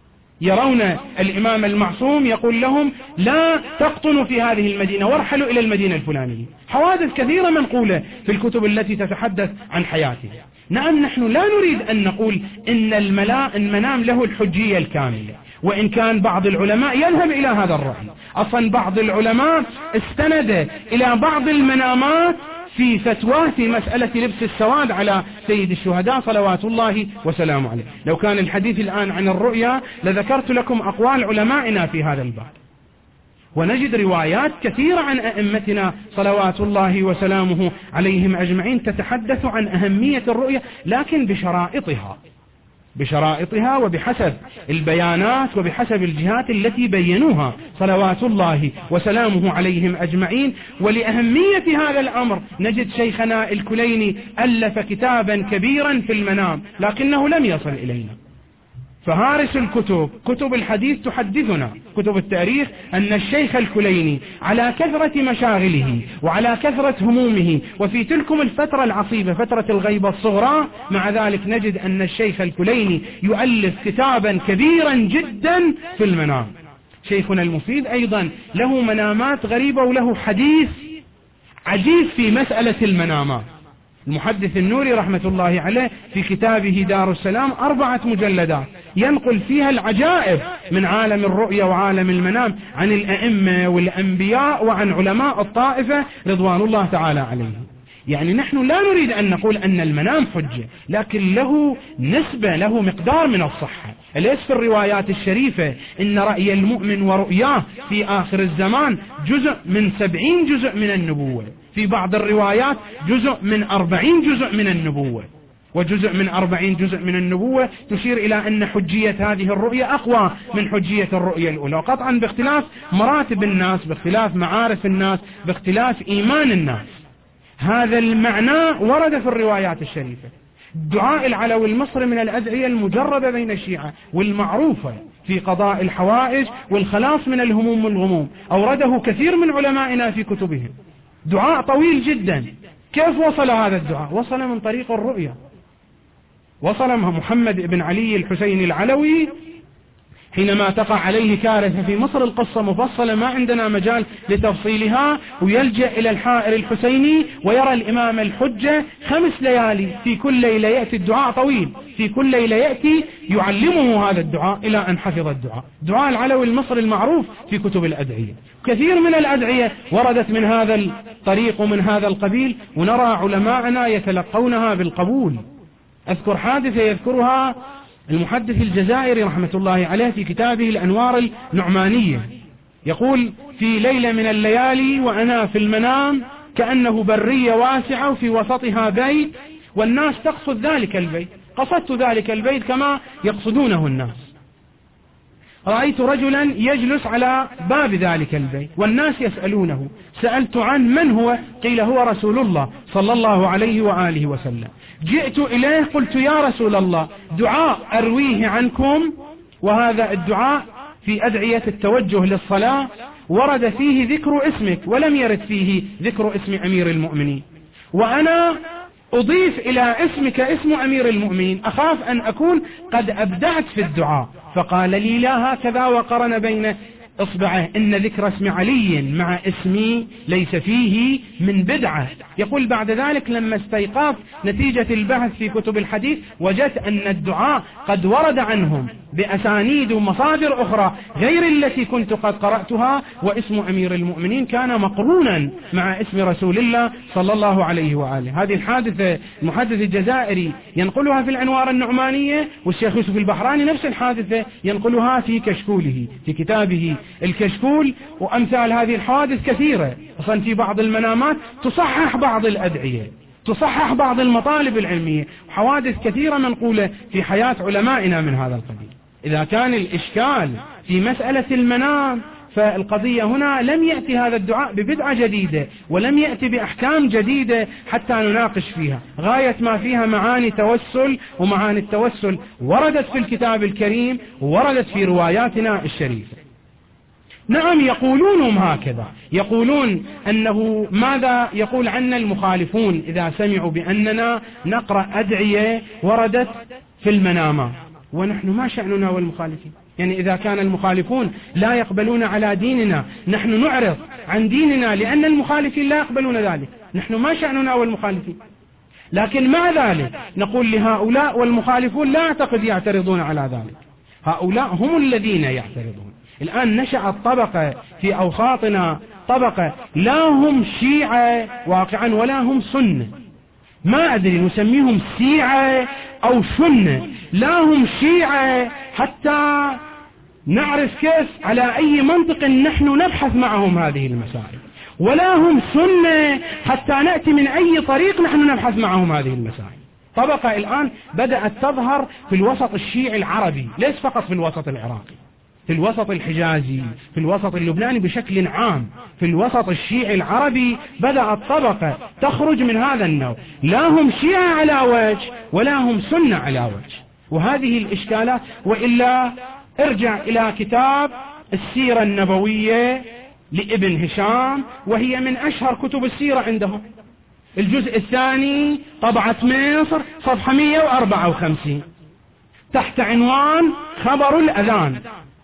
يرون الإمام المعصوم يقول لهم لا تقطنوا في هذه المدينة وارحلوا إلى المدينة الفلانية. حوادث كثيرة منقولة في الكتب التي تتحدث عن حياته. نعم نحن لا نريد أن نقول إن المنام له الحجية الكاملة، وإن كان بعض العلماء يذهب إلى هذا الرأي. أصلا بعض العلماء استند إلى بعض المنامات في فتواه في مسألة لبس السواد على سيد الشهداء صلوات الله وسلامه عليه. لو كان الحديث الآن عن الرؤيا لذكرت لكم أقوال علمائنا في هذا الباب، ونجد روايات كثيرة عن أئمتنا صلوات الله وسلامه عليهم أجمعين تتحدث عن أهمية الرؤيا، لكن بشرائطها بشرائطها وبحسب البيانات وبحسب الجهات التي بينوها صلوات الله وسلامه عليهم أجمعين. ولأهمية هذا الأمر نجد شيخنا الكليني ألف كتابا كبيرا في المنام، لكنه لم يصل إلينا. فهارس الكتب كتب الحديث تحدثنا، كتب التاريخ، أن الشيخ الكليني على كثرة مشاغله وعلى كثرة همومه، وفي تلكم الفترة العصيبة فترة الغيبة الصغرى، مع ذلك نجد أن الشيخ الكليني يؤلف كتابا كبيرا جدا في المنام. شيخنا المفيد أيضا له منامات غريبة وله حديث عجيب في مسألة المنامات. المحدث النوري رحمة الله عليه في كتابه دار السلام أربعة مجلدات ينقل فيها العجائب من عالم الرؤيا وعالم المنام عن الأئمة والأنبياء وعن علماء الطائفة رضوان الله تعالى عليهم. يعني نحن لا نريد أن نقول أن المنام حجة، لكن له نسبة، له مقدار من الصحة. أليس في الروايات الشريفة إن رأي المؤمن ورؤياه في آخر الزمان جزء من سبعين جزء من النبوة، في بعض الروايات جزء من أربعين جزء من النبوة، وجزء من أربعين جزء من النبوة تشير إلى أن حجية هذه الرؤية أقوى من حجية الرؤية الأولى، وقطعا باختلاف مراتب الناس، باختلاف معارف الناس، باختلاف إيمان الناس. هذا المعنى ورد في الروايات الشريفة. دعاء العلوي المصري من الأدعية المجربة بين الشيعة والمعروفة في قضاء الحوائج والخلاص من الهموم والغموم، أورده كثير من علمائنا في كتبهم. دعاء طويل جدا. كيف وصل هذا الدعاء؟ وصل من طريق الرؤيا. وصل محمد بن علي الحسين العلوي حينما تقع عليه كارثة في مصر، القصة مفصلة ما عندنا مجال لتفصيلها، ويلجأ إلى الحائر الحسيني ويرى الإمام الحجة خمس ليالي، في كل ليلة يأتي الدعاء طويل، في كل ليلة يأتي يعلمه هذا الدعاء إلى أن حفظ الدعاء. دعاء العلوي المصري المعروف في كتب الأدعية. كثير من الأدعية وردت من هذا الطريق ومن هذا القبيل، ونرى علماءنا يتلقونها بالقبول. أذكر حادثة يذكرها المحدث الجزائري رحمة الله عليه في كتابه الأنوار النعمانية، يقول: في ليلة من الليالي وأنا في المنام كأنه برية واسعة وفي وسطها بيت والناس تقصد ذلك البيت، قصدت ذلك البيت كما يقصدونه الناس. رأيت رجلا يجلس على باب ذلك البيت والناس يسألونه، سألت عن من هو؟ قيل هو رسول الله صلى الله عليه وآله وسلم. جئت إليه قلت: يا رسول الله، دعاء أرويه عنكم، وهذا الدعاء في أدعية التوجه للصلاة ورد فيه ذكر اسمك ولم يرد فيه ذكر اسم أمير المؤمنين، وأنا أضيف إلى اسمك اسم أمير المؤمنين، أخاف أن أكون قد أبدعت في الدعاء. فقال لي: لا هكذا، وقرن بين اصبعه: إن ذكر اسم علي مع اسمي ليس فيه من بدعة. يقول: بعد ذلك لما استيقظت نتيجة البحث في كتب الحديث وجدت أن الدعاء قد ورد عنهم بأسانيد ومصادر أخرى غير التي كنت قد قرأتها، واسم أمير المؤمنين كان مقرونا مع اسم رسول الله صلى الله عليه وآله. هذه الحادثة المحدث الجزائري ينقلها في الأنوار النعمانية، والشيخ يوسف البحراني نفس الحادثة ينقلها في كشكوله، في كتابه الكشكول. وأمثال هذه الحوادث كثيرة، أصلا في بعض المنامات تصحح بعض الأدعية، تصحح بعض المطالب العلمية، حوادث كثيرة منقولة في حياة علمائنا من هذا القبيل. إذا كان الإشكال في مسألة المنام، فالقضية هنا لم يأتي هذا الدعاء ببدعة جديدة، ولم يأتي بأحكام جديدة حتى نناقش فيها، غاية ما فيها معاني توسل، ومعاني التوسل وردت في الكتاب الكريم وردت في رواياتنا الشريفة. نعم، يقولون هم هكذا، يقولون أنه ماذا يقول عنا المخالفون إذا سمعوا بأننا نقرأ أدعية وردت في المنامات، ونحن ما شأننا والمخالفين؟ يعني إذا كان المخالفون لا يقبلون على ديننا، نحن نعرض عن ديننا لأن المخالفين لا يقبلون ذلك، نحن ما شأننا والمخالفين؟ لكن مع ذلك نقول لهؤلاء والمخالفون لا أعتقد يعترضون على ذلك، هؤلاء هم الذين يعترضون. الآن نشأت طبقة في أوساطنا، طبقة لا هم شيعة واقعا ولا هم سنة، ما أدري نسميهم شيعة أو سنة، لا هم شيعة حتى نعرف كيف على أي منطق نحن نبحث معهم هذه المسائل، ولا هم سنة حتى نأتي من أي طريق نحن نبحث معهم هذه المسائل. طبقة الآن بدأت تظهر في الوسط الشيعي العربي، ليس فقط في الوسط العراقي، في الوسط الحجازي، في الوسط اللبناني بشكل عام، في الوسط الشيعي العربي بدأت طبقة تخرج من هذا النوع، لا هم شيعة على وجه ولا هم سنة على وجه. وهذه الإشكالات، وإلا ارجع إلى كتاب السيرة النبوية لابن هشام، وهي من أشهر كتب السيرة عندهم، الجزء الثاني طبعة مصر صفحة مئة وأربعة وخمسين، تحت عنوان خبر الأذان،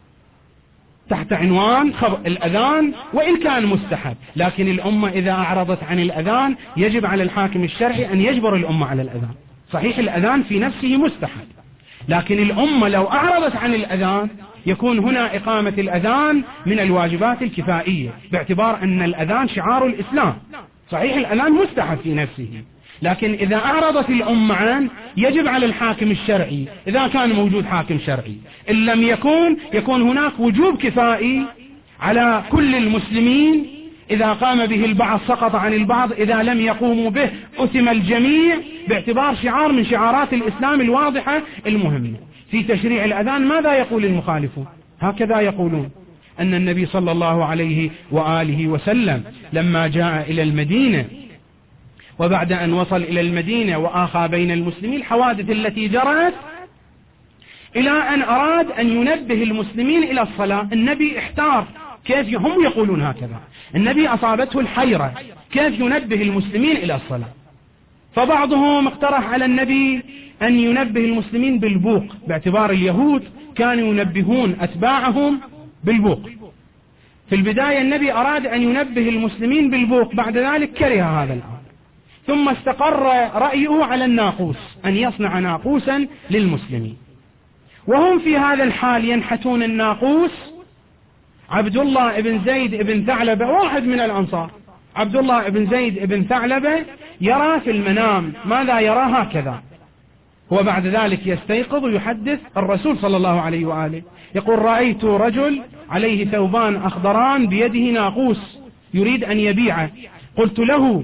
تحت عنوان خبر الأذان وإن كان مستحب، لكن الأمة إذا أعرضت عن الأذان يجب على الحاكم الشرعي أن يجبر الأمة على الأذان. صحيح الأذان في نفسه مستحب، لكن الأمة لو أعرضت عن الأذان يكون هنا إقامة الأذان من الواجبات الكفائية، باعتبار أن الأذان شعار الإسلام. صحيح الأذان مستحب في نفسه، لكن إذا أعرضت الأمة عنه يجب على الحاكم الشرعي، إذا كان موجود حاكم شرعي، إن لم يكون يكون هناك وجوب كفائي على كل المسلمين، إذا قام به البعض سقط عن البعض، إذا لم يقوموا به أثم الجميع، باعتبار شعار من شعارات الإسلام الواضحة المهمة. في تشريع الأذان ماذا يقول المخالفون؟ هكذا يقولون أن النبي صلى الله عليه وآله وسلم لما جاء إلى المدينة، وبعد أن وصل إلى المدينة وآخى بين المسلمين الحوادث التي جرت، إلى أن أراد أن ينبه المسلمين إلى الصلاة، النبي احتار، كيف هم يقولون هكذا، النبي أصابته الحيرة كيف ينبه المسلمين إلى الصلاة. فبعضهم اقترح على النبي أن ينبه المسلمين بالبوق، باعتبار اليهود كانوا ينبهون أتباعهم بالبوق. في البداية النبي أراد أن ينبه المسلمين بالبوق، بعد ذلك كره هذا الأمر، ثم استقر رأيه على الناقوس، أن يصنع ناقوسا للمسلمين. وهم في هذا الحال ينحتون الناقوس. عبد الله بن زيد بن ثعلبة واحد من الأنصار، عبد الله بن زيد بن ثعلبة يرى في المنام، ماذا يرى؟ هكذا. هو بعد ذلك يستيقظ ويحدث الرسول صلى الله عليه وآله، يقول: رأيت رجل عليه ثوبان أخضران بيده ناقوس يريد أن يبيعه، قلت له: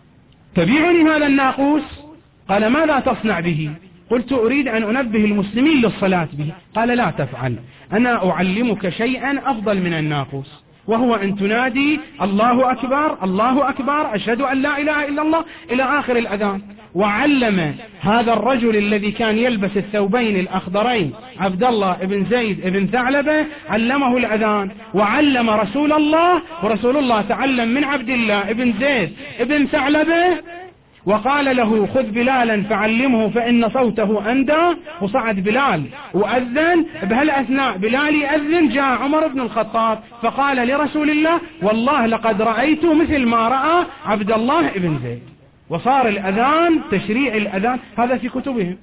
تبيعني هذا الناقوس؟ قال: ماذا تصنع به؟ قلت: أريد أن أنبه المسلمين للصلاة به. قال: لا تفعل، أنا أعلمك شيئا أفضل من الناقوس، وهو أن تنادي الله أكبر الله أكبر أشهد أن لا إله إلا الله إلى آخر الأذان. وعلم هذا الرجل الذي كان يلبس الثوبين الأخضرين، عبد الله بن زيد بن ثعلبة، علمه الأذان، وعلم رسول الله، ورسول الله تعلم من عبد الله بن زيد بن ثعلبة، وقال له: خذ بلالا فعلمه فإن صوته أندى. وصعد بلال وأذن، بهالأثناء بلال يأذن، جاء عمر بن الخطاب فقال لرسول الله: والله لقد رأيت مثل ما رأى عبد الله بن زيد. وصار الأذان، تشريع الأذان هذا في كتبهم.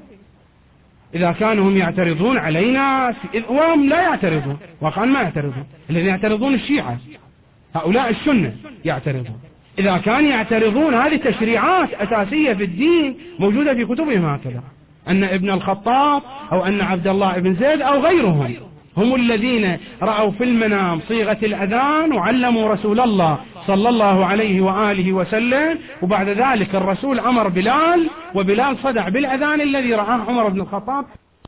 إذا كانوا هم يعترضون علينا، وهم لا يعترضون، واقعا ما يعترضون، الذين يعترضون الشيعة، هؤلاء السنة يعترضون. إذا كان يعترضون، هذه تشريعات أساسية في الدين موجودة في كتبهم، هكذا أن ابن الخطاب أو أن عبد الله بن زيد أو غيرهم هم الذين رأوا في المنام صيغة الأذان وعلموا رسول الله صلى الله عليه وآله وسلم، وبعد ذلك الرسول أمر بلال، وبلال صدع بالأذان الذي رآه عمر بن الخطاب.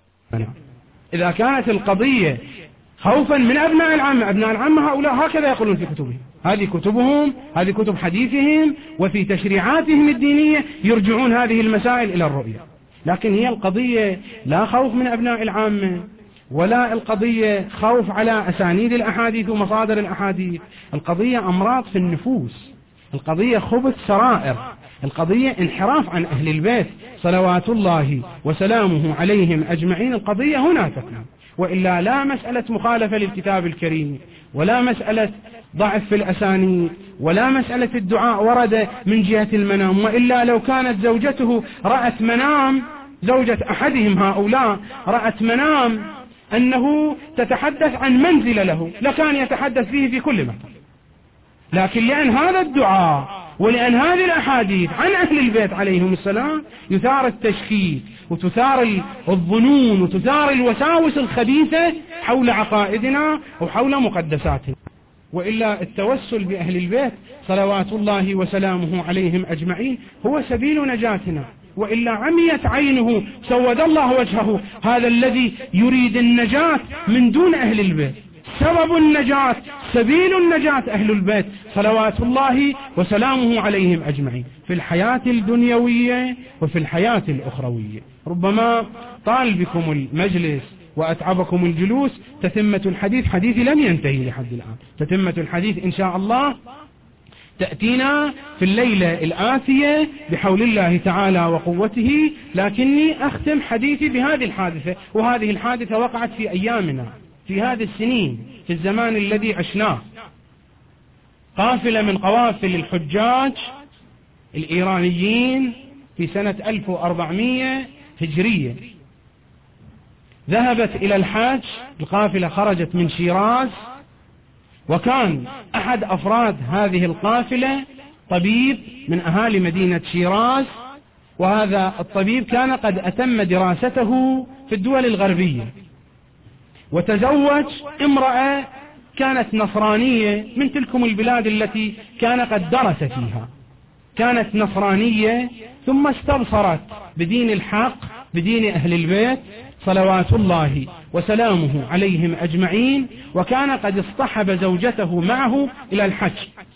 إذا كانت القضية خوفا من أبناء العامة، أبناء العامة هؤلاء هكذا يقولون في كتبهم، هذه كتبهم، هذه كتب حديثهم، وفي تشريعاتهم الدينية يرجعون هذه المسائل إلى الرؤية. لكن هي القضية لا خوف من أبناء العامة، ولا القضية خوف على أسانيد الأحاديث ومصادر الأحاديث، القضية أمراض في النفوس، القضية خبث سرائر، القضية انحراف عن أهل البيت صلوات الله وسلامه عليهم أجمعين، القضية هنا تكون، وإلا لا مسألة مخالفة للكتاب الكريم، ولا مسألة ضعف في الأسانيد، ولا مسألة الدعاء ورد من جهة المنام، وإلا لو كانت زوجته رأت منام، زوجة أحدهم هؤلاء رأت منام أنه تتحدث عن منزل له لكان يتحدث فيه في كل مكان، لكن لأن هذا الدعاء ولأن هذه الأحاديث عن أهل البيت عليهم السلام يثار التشكيك وتثار الظنون وتثار الوساوس الخبيثة حول عقائدنا وحول مقدساتنا. وإلا التوسل بأهل البيت صلوات الله وسلامه عليهم أجمعين هو سبيل نجاتنا، وإلا عميت عينه سود الله وجهه هذا الذي يريد النجاة من دون أهل البيت. سبب النجاة سبيل النجاة أهل البيت صلوات الله وسلامه عليهم أجمعين في الحياة الدنيوية وفي الحياة الأخروية. ربما طال بكم المجلس وأتعبكم الجلوس، تتمة الحديث حديثي لم ينتهي لحد الآن، تتمة الحديث إن شاء الله تأتينا في الليلة الآتية بحول الله تعالى وقوته، لكني أختم حديثي بهذه الحادثة، وهذه الحادثة وقعت في أيامنا في هذه السنين في الزمان الذي عشناه. قافلة من قوافل الحجاج الإيرانيين في سنة ألف وأربعمائة هجرية ذهبت إلى الحج. القافلة خرجت من شيراز، وكان أحد أفراد هذه القافلة طبيب من أهالي مدينة شيراز، وهذا الطبيب كان قد أتم دراسته في الدول الغربية، وتزوج امرأة كانت نصرانية من تلكم البلاد التي كان قد درس فيها، كانت نصرانية ثم استبصرت بدين الحق بدين أهل البيت صلوات الله وسلامه عليهم أجمعين، وكان قد اصطحب زوجته معه إلى الحج.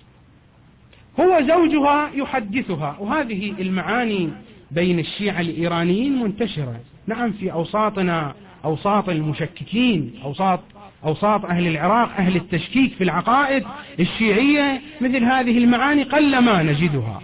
هو زوجها يحدثها، وهذه المعاني بين الشيعة الإيرانيين منتشرة، نعم في أوساطنا أوساط المشككين، أوساط أوساط أهل العراق أهل التشكيك في العقائد الشيعية، مثل هذه المعاني قل ما نجدها.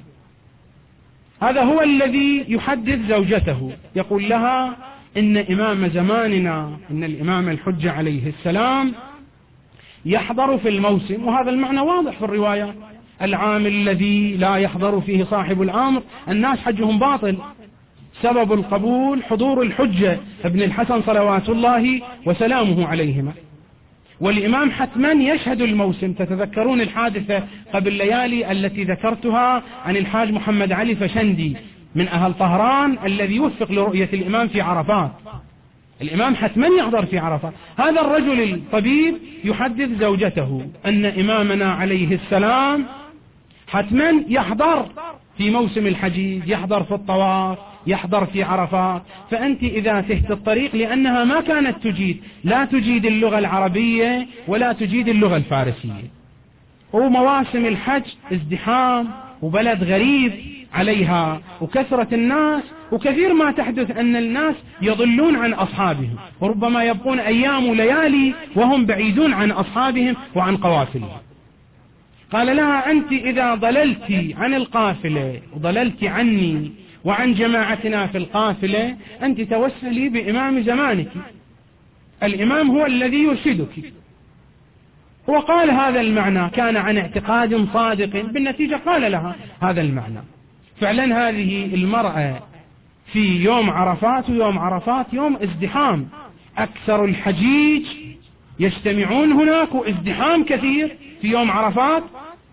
هذا هو الذي يحدث زوجته، يقول لها إن إمام زماننا إن الإمام الحجة عليه السلام يحضر في الموسم، وهذا المعنى واضح في الرواية، العام الذي لا يحضر فيه صاحب الأمر الناس حجهم باطل، سبب القبول حضور الحجة ابن الحسن صلوات الله وسلامه عليهما، والإمام حتما يشهد الموسم. تتذكرون الحادثة قبل ليالي التي ذكرتها عن الحاج محمد علي فشندي من أهل طهران الذي يوفق لرؤية الإمام في عرفات، الإمام حتما يحضر في عرفات. هذا الرجل الطبيب يحدث زوجته أن إمامنا عليه السلام حتما يحضر في موسم الحجيج، يحضر في الطواف، يحضر في عرفات، فأنت إذا تهت الطريق، لأنها ما كانت تجيد لا تجيد اللغة العربية ولا تجيد اللغة الفارسية، ومواسم الحج ازدحام وبلد غريب عليها وكثرة الناس، وكثير ما تحدث أن الناس يضلون عن أصحابهم، وربما يبقون أيام وليالي وهم بعيدون عن أصحابهم وعن قوافلهم. قال لها أنت إذا ضللت عن القافلة وضللت عني وعن جماعتنا في القافلة، أنت توسلي بإمام زمانك، الإمام هو الذي يرشدك. وقال هذا المعنى، كان عن اعتقاد صادق، بالنتيجة قال لها هذا المعنى. فعلا هذه المرأة في يوم عرفات، ويوم عرفات يوم ازدحام، أكثر الحجيج يجتمعون هناك وازدحام كثير في يوم عرفات،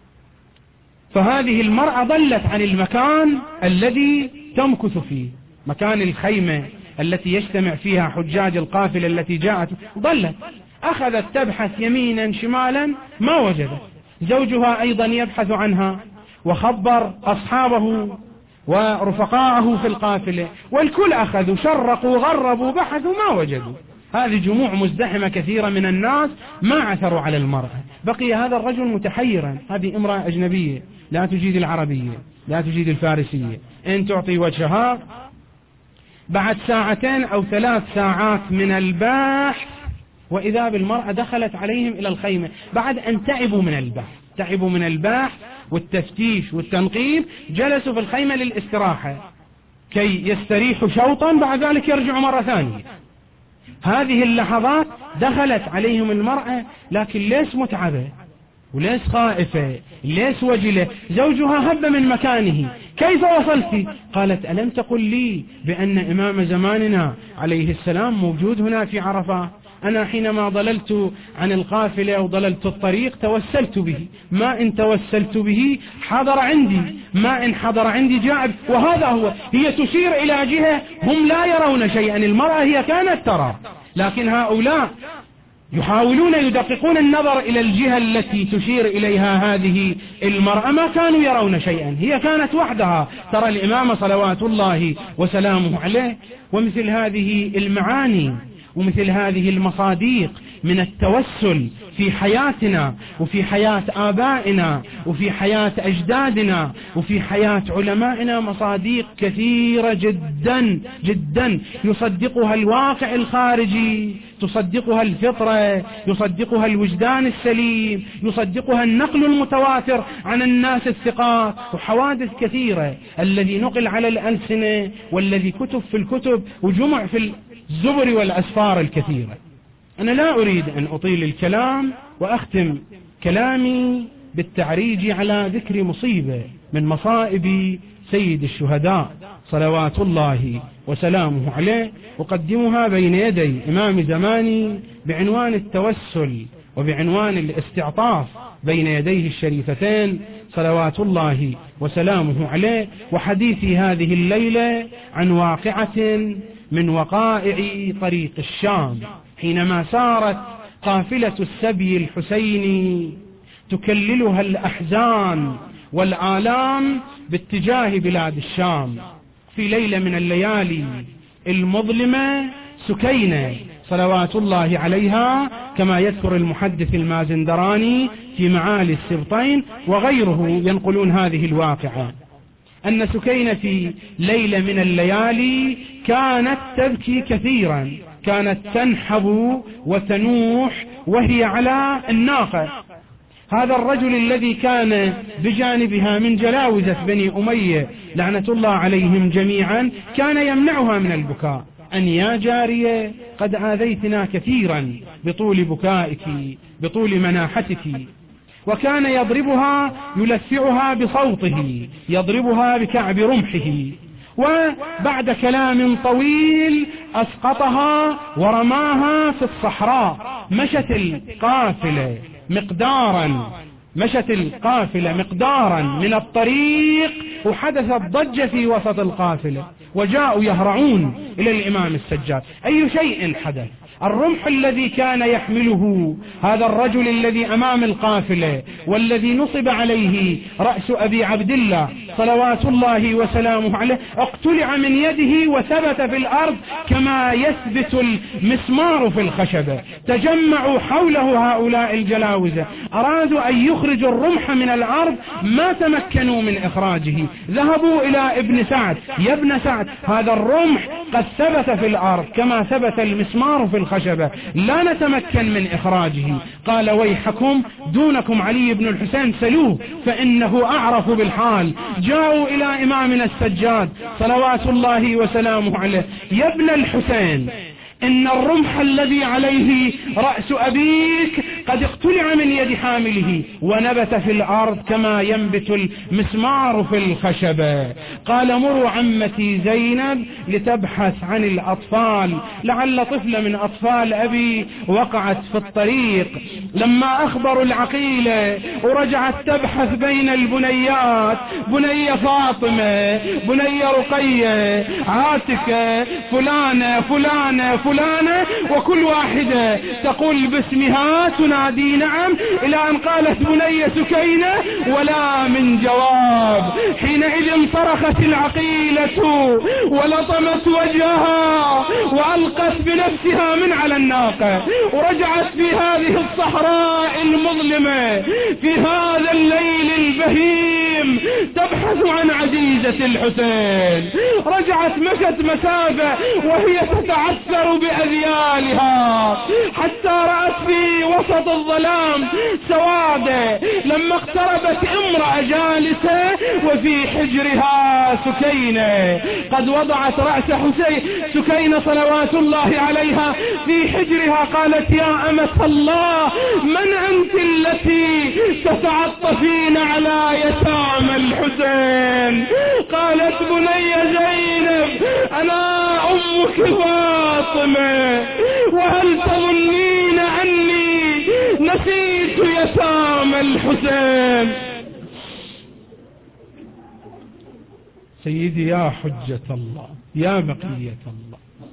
فهذه المرأة ضلت عن المكان الذي تمكث فيه، مكان الخيمة التي يجتمع فيها حجاج القافلة التي جاءت، ضلت، أخذت تبحث يمينا شمالا ما وجدت. زوجها أيضا يبحث عنها، وخبر أصحابه ورفقاءه في القافلة، والكل أخذوا شرقوا غربوا بحثوا ما وجدوا. هذه جموع مزدحمة كثيرة من الناس ما عثروا على المرأة. بقي هذا الرجل متحيرا، هذه امرأة أجنبية لا تجيد العربية لا تجيد الفارسية، إن تعطي وجهها. بعد ساعتين أو ثلاث ساعات من البحث وإذا بالمرأة دخلت عليهم إلى الخيمة بعد أن تعبوا من البحث، تعبوا من البحث والتفتيش والتنقيب، جلسوا في الخيمة للاستراحة كي يستريحوا شوطا، بعد ذلك يرجعوا مرة ثانية. هذه اللحظات دخلت عليهم المرأة، لكن ليش متعبة وليش خائفة ليش وجلة؟ زوجها هب من مكانه: كيف وصلت؟ قالت: ألم تقل لي بأن إمام زماننا عليه السلام موجود هنا في عرفة؟ أنا حينما ضللت عن القافلة أو ضللت الطريق توسلت به، ما إن توسلت به حضر عندي، ما إن حضر عندي جاء. وهذا هو. هي تشير إلى جهة هم لا يرون شيئا، المرأة هي كانت ترى، لكن هؤلاء يحاولون يدققون النظر إلى الجهة التي تشير إليها هذه المرأة، ما كانوا يرون شيئا، هي كانت وحدها ترى الإمام صلوات الله وسلامه عليه. ومثل هذه المعاني ومثل هذه المصاديق من التوسل في حياتنا وفي حياة آبائنا وفي حياة أجدادنا وفي حياة علمائنا مصاديق كثيرة جدا جدا يصدقها الواقع الخارجي، تصدقها الفطرة، يصدقها الوجدان السليم، يصدقها النقل المتواتر عن الناس الثقات، وحوادث كثيرة الذي نقل على الألسنة والذي كتب في الكتب وجمع في الزبر والأسفار الكثيرة. أنا لا أريد أن أطيل الكلام وأختم كلامي بالتعريج على ذكر مصيبة من مصائب سيد الشهداء صلوات الله وسلامه عليه، أقدمها بين يدي إمام زماني بعنوان التوسل وبعنوان الاستعطاف بين يديه الشريفتين صلوات الله وسلامه عليه. وحديثي هذه الليلة عن واقعة من وقائع طريق الشام، حينما سارت قافلة السبي الحسيني تكللها الأحزان والآلام باتجاه بلاد الشام، في ليلة من الليالي المظلمة سكينة صلوات الله عليها، كما يذكر المحدث المازندراني في معالي السبطين وغيره ينقلون هذه الواقعة، أن سكينة في ليلة من الليالي كانت تبكي كثيرا، كانت تنحب وتنوح وهي على الناقة. هذا الرجل الذي كان بجانبها من جلاوزة بني أمية لعنة الله عليهم جميعا كان يمنعها من البكاء: أن يا جارية قد آذيتنا كثيرا بطول بكائك بطول مناحتك. وكان يضربها يلسعها بصوته، يضربها بكعب رمحه. وبعد كلام طويل أسقطها ورماها في الصحراء. مشت القافلة مقدارا مشت القافلة مقدارا من الطريق، وحدثت ضجة في وسط القافلة، وجاءوا يهرعون إلى الإمام السجاد. أي شيء حدث؟ الرمح الذي كان يحمله هذا الرجل الذي أمام القافلة والذي نصب عليه رأس أبي عبد الله صلوات الله وسلامه عليه اقتلع من يده وثبت في الأرض كما يثبت المسمار في الخشبة. تجمعوا حوله هؤلاء الجلاوزة، أرادوا أن يخرجوا الرمح من الأرض، ما تمكنوا من إخراجه. ذهبوا إلى ابن سعد: يا ابن سعد، هذا الرمح قد ثبت في الأرض كما ثبت المسمار في الخشبة، لا نتمكن من إخراجه. قال: ويحكم، دونكم علي بن الحسين، سلوه فإنه أعرف بالحال. جاءوا إلى إمامنا السجاد صلوات الله وسلامه عليه: يا ابن الحسين، إن الرمح الذي عليه رأس أبيك قد اقتلع من يد حامله ونبت في الأرض كما ينبت المسمار في الخشبة. قال: مروا عمتي زينب لتبحث عن الأطفال، لعل طفلة من أطفال أبي وقعت في الطريق. لما أخبروا العقيلة ورجعت تبحث بين البنيات، بنية فاطمة، بنية رقية، عاتكة، فلانة فلانة فلانة، وكل واحدة تقول باسمها تنادي نعم، إلى أن قالت بنية سكينة ولا من جواب. حينئذ صرخت العقيلة ولطمت وجهها وألقت بنفسها من على الناقة، ورجعت في هذه الصحراء المظلمة في هذا الليل البهيم تبكي تبحث عن عزيزة الحسين. رجعت مشت مسافة وهي تتعثر بأذيالها حتى رأت في وسط الظلام سوادة. لما اقتربت امرأة جالسة وفي حجرها سكينة قد وضعت رأس حسين. سكينة صلوات الله عليها في حجرها. قالت يا أمة الله من أنت التي تتعطفين على يتامى الحسين؟ قالت بني زينب أنا أمك فاطمة، وهل تظنين أني نسيت يتامى الحسين؟ سيدي يا حجة الله يا بقية الله،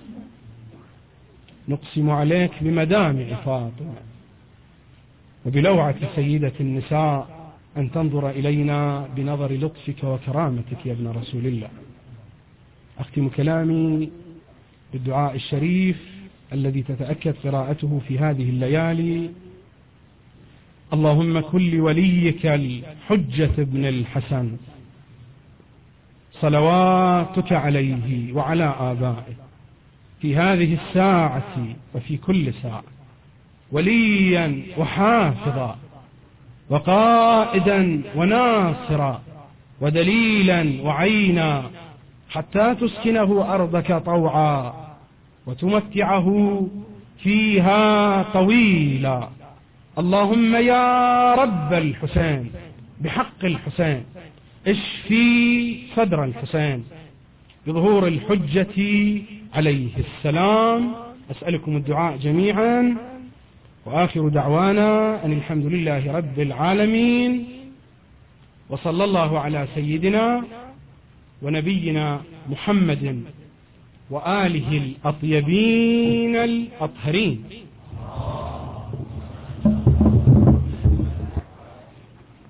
نقسم عليك بمدامع فاطمة وبلوعة سيدة النساء أن تنظر إلينا بنظر لطفك وكرامتك يا ابن رسول الله. أختم كلامي بالدعاء الشريف الذي تتأكد قراءته في هذه الليالي. اللهم كن لوليك الحجة ابن الحسن صلواتك عليه وعلى آبائه في هذه الساعة وفي كل ساعة وليا وحافظا وقائدا وناصرا ودليلا وعينا حتى تسكنه أرضك طوعا وتمتعه فيها طويلا. اللهم يا رب الحسين بحق الحسين اشفي صدر الحسين بظهور الحجة عليه السلام. أسألكم الدعاء جميعا، وآخر دعوانا أن الحمد لله رب العالمين، وصلى الله على سيدنا ونبينا محمد وآله الأطيبين الأطهرين.